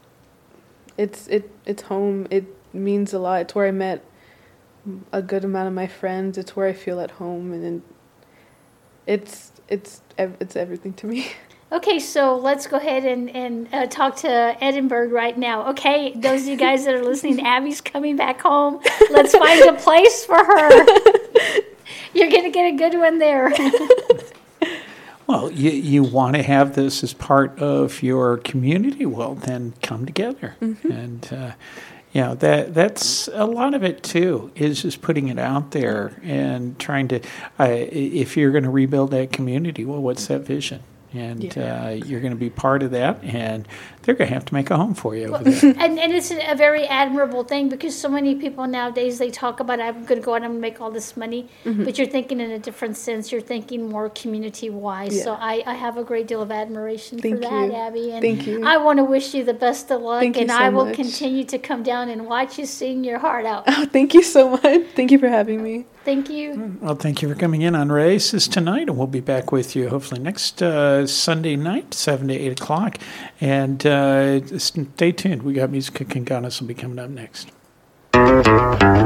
[SPEAKER 3] it's it it's home. It means a lot. It's where I met a good amount of my friends. It's where I feel at home, and then it's it's it's everything to me.
[SPEAKER 2] Okay, so let's go ahead and, and uh, talk to Edinburgh right now. Okay, those of you guys that are listening, Abby's coming back home. Let's find a place for her. You're going to get a good one there.
[SPEAKER 1] Well, you, you want to have this as part of your community, well, then come together. Mm-hmm. And, uh, you know, that that's a lot of it, too, is just putting it out there and trying to, uh, if you're going to rebuild that community, well, what's that vision? And yeah. uh, you're going to be part of that, and they're going to have to make a home for you over there.
[SPEAKER 2] And, and it's a very admirable thing because so many people nowadays, they talk about, I'm going to go out and I'm going to make all this money, mm-hmm. but you're thinking in a different sense. You're thinking more community-wise. Yeah. So I, I have a great deal of admiration
[SPEAKER 3] Thank
[SPEAKER 2] for
[SPEAKER 3] you.
[SPEAKER 2] that, Abby. And
[SPEAKER 3] Thank you.
[SPEAKER 2] I want to wish you the best of luck,
[SPEAKER 3] thank
[SPEAKER 2] and
[SPEAKER 3] you so
[SPEAKER 2] I will
[SPEAKER 3] much.
[SPEAKER 2] continue to come down and watch you sing your heart out.
[SPEAKER 3] Oh, thank you so much. Thank you for having me.
[SPEAKER 2] Thank you.
[SPEAKER 1] Well, thank you for coming in on Races tonight, and we'll be back with you hopefully next uh, Sunday night, seven to eight o'clock. And uh, stay tuned. We got Music King Ganas will be coming up next.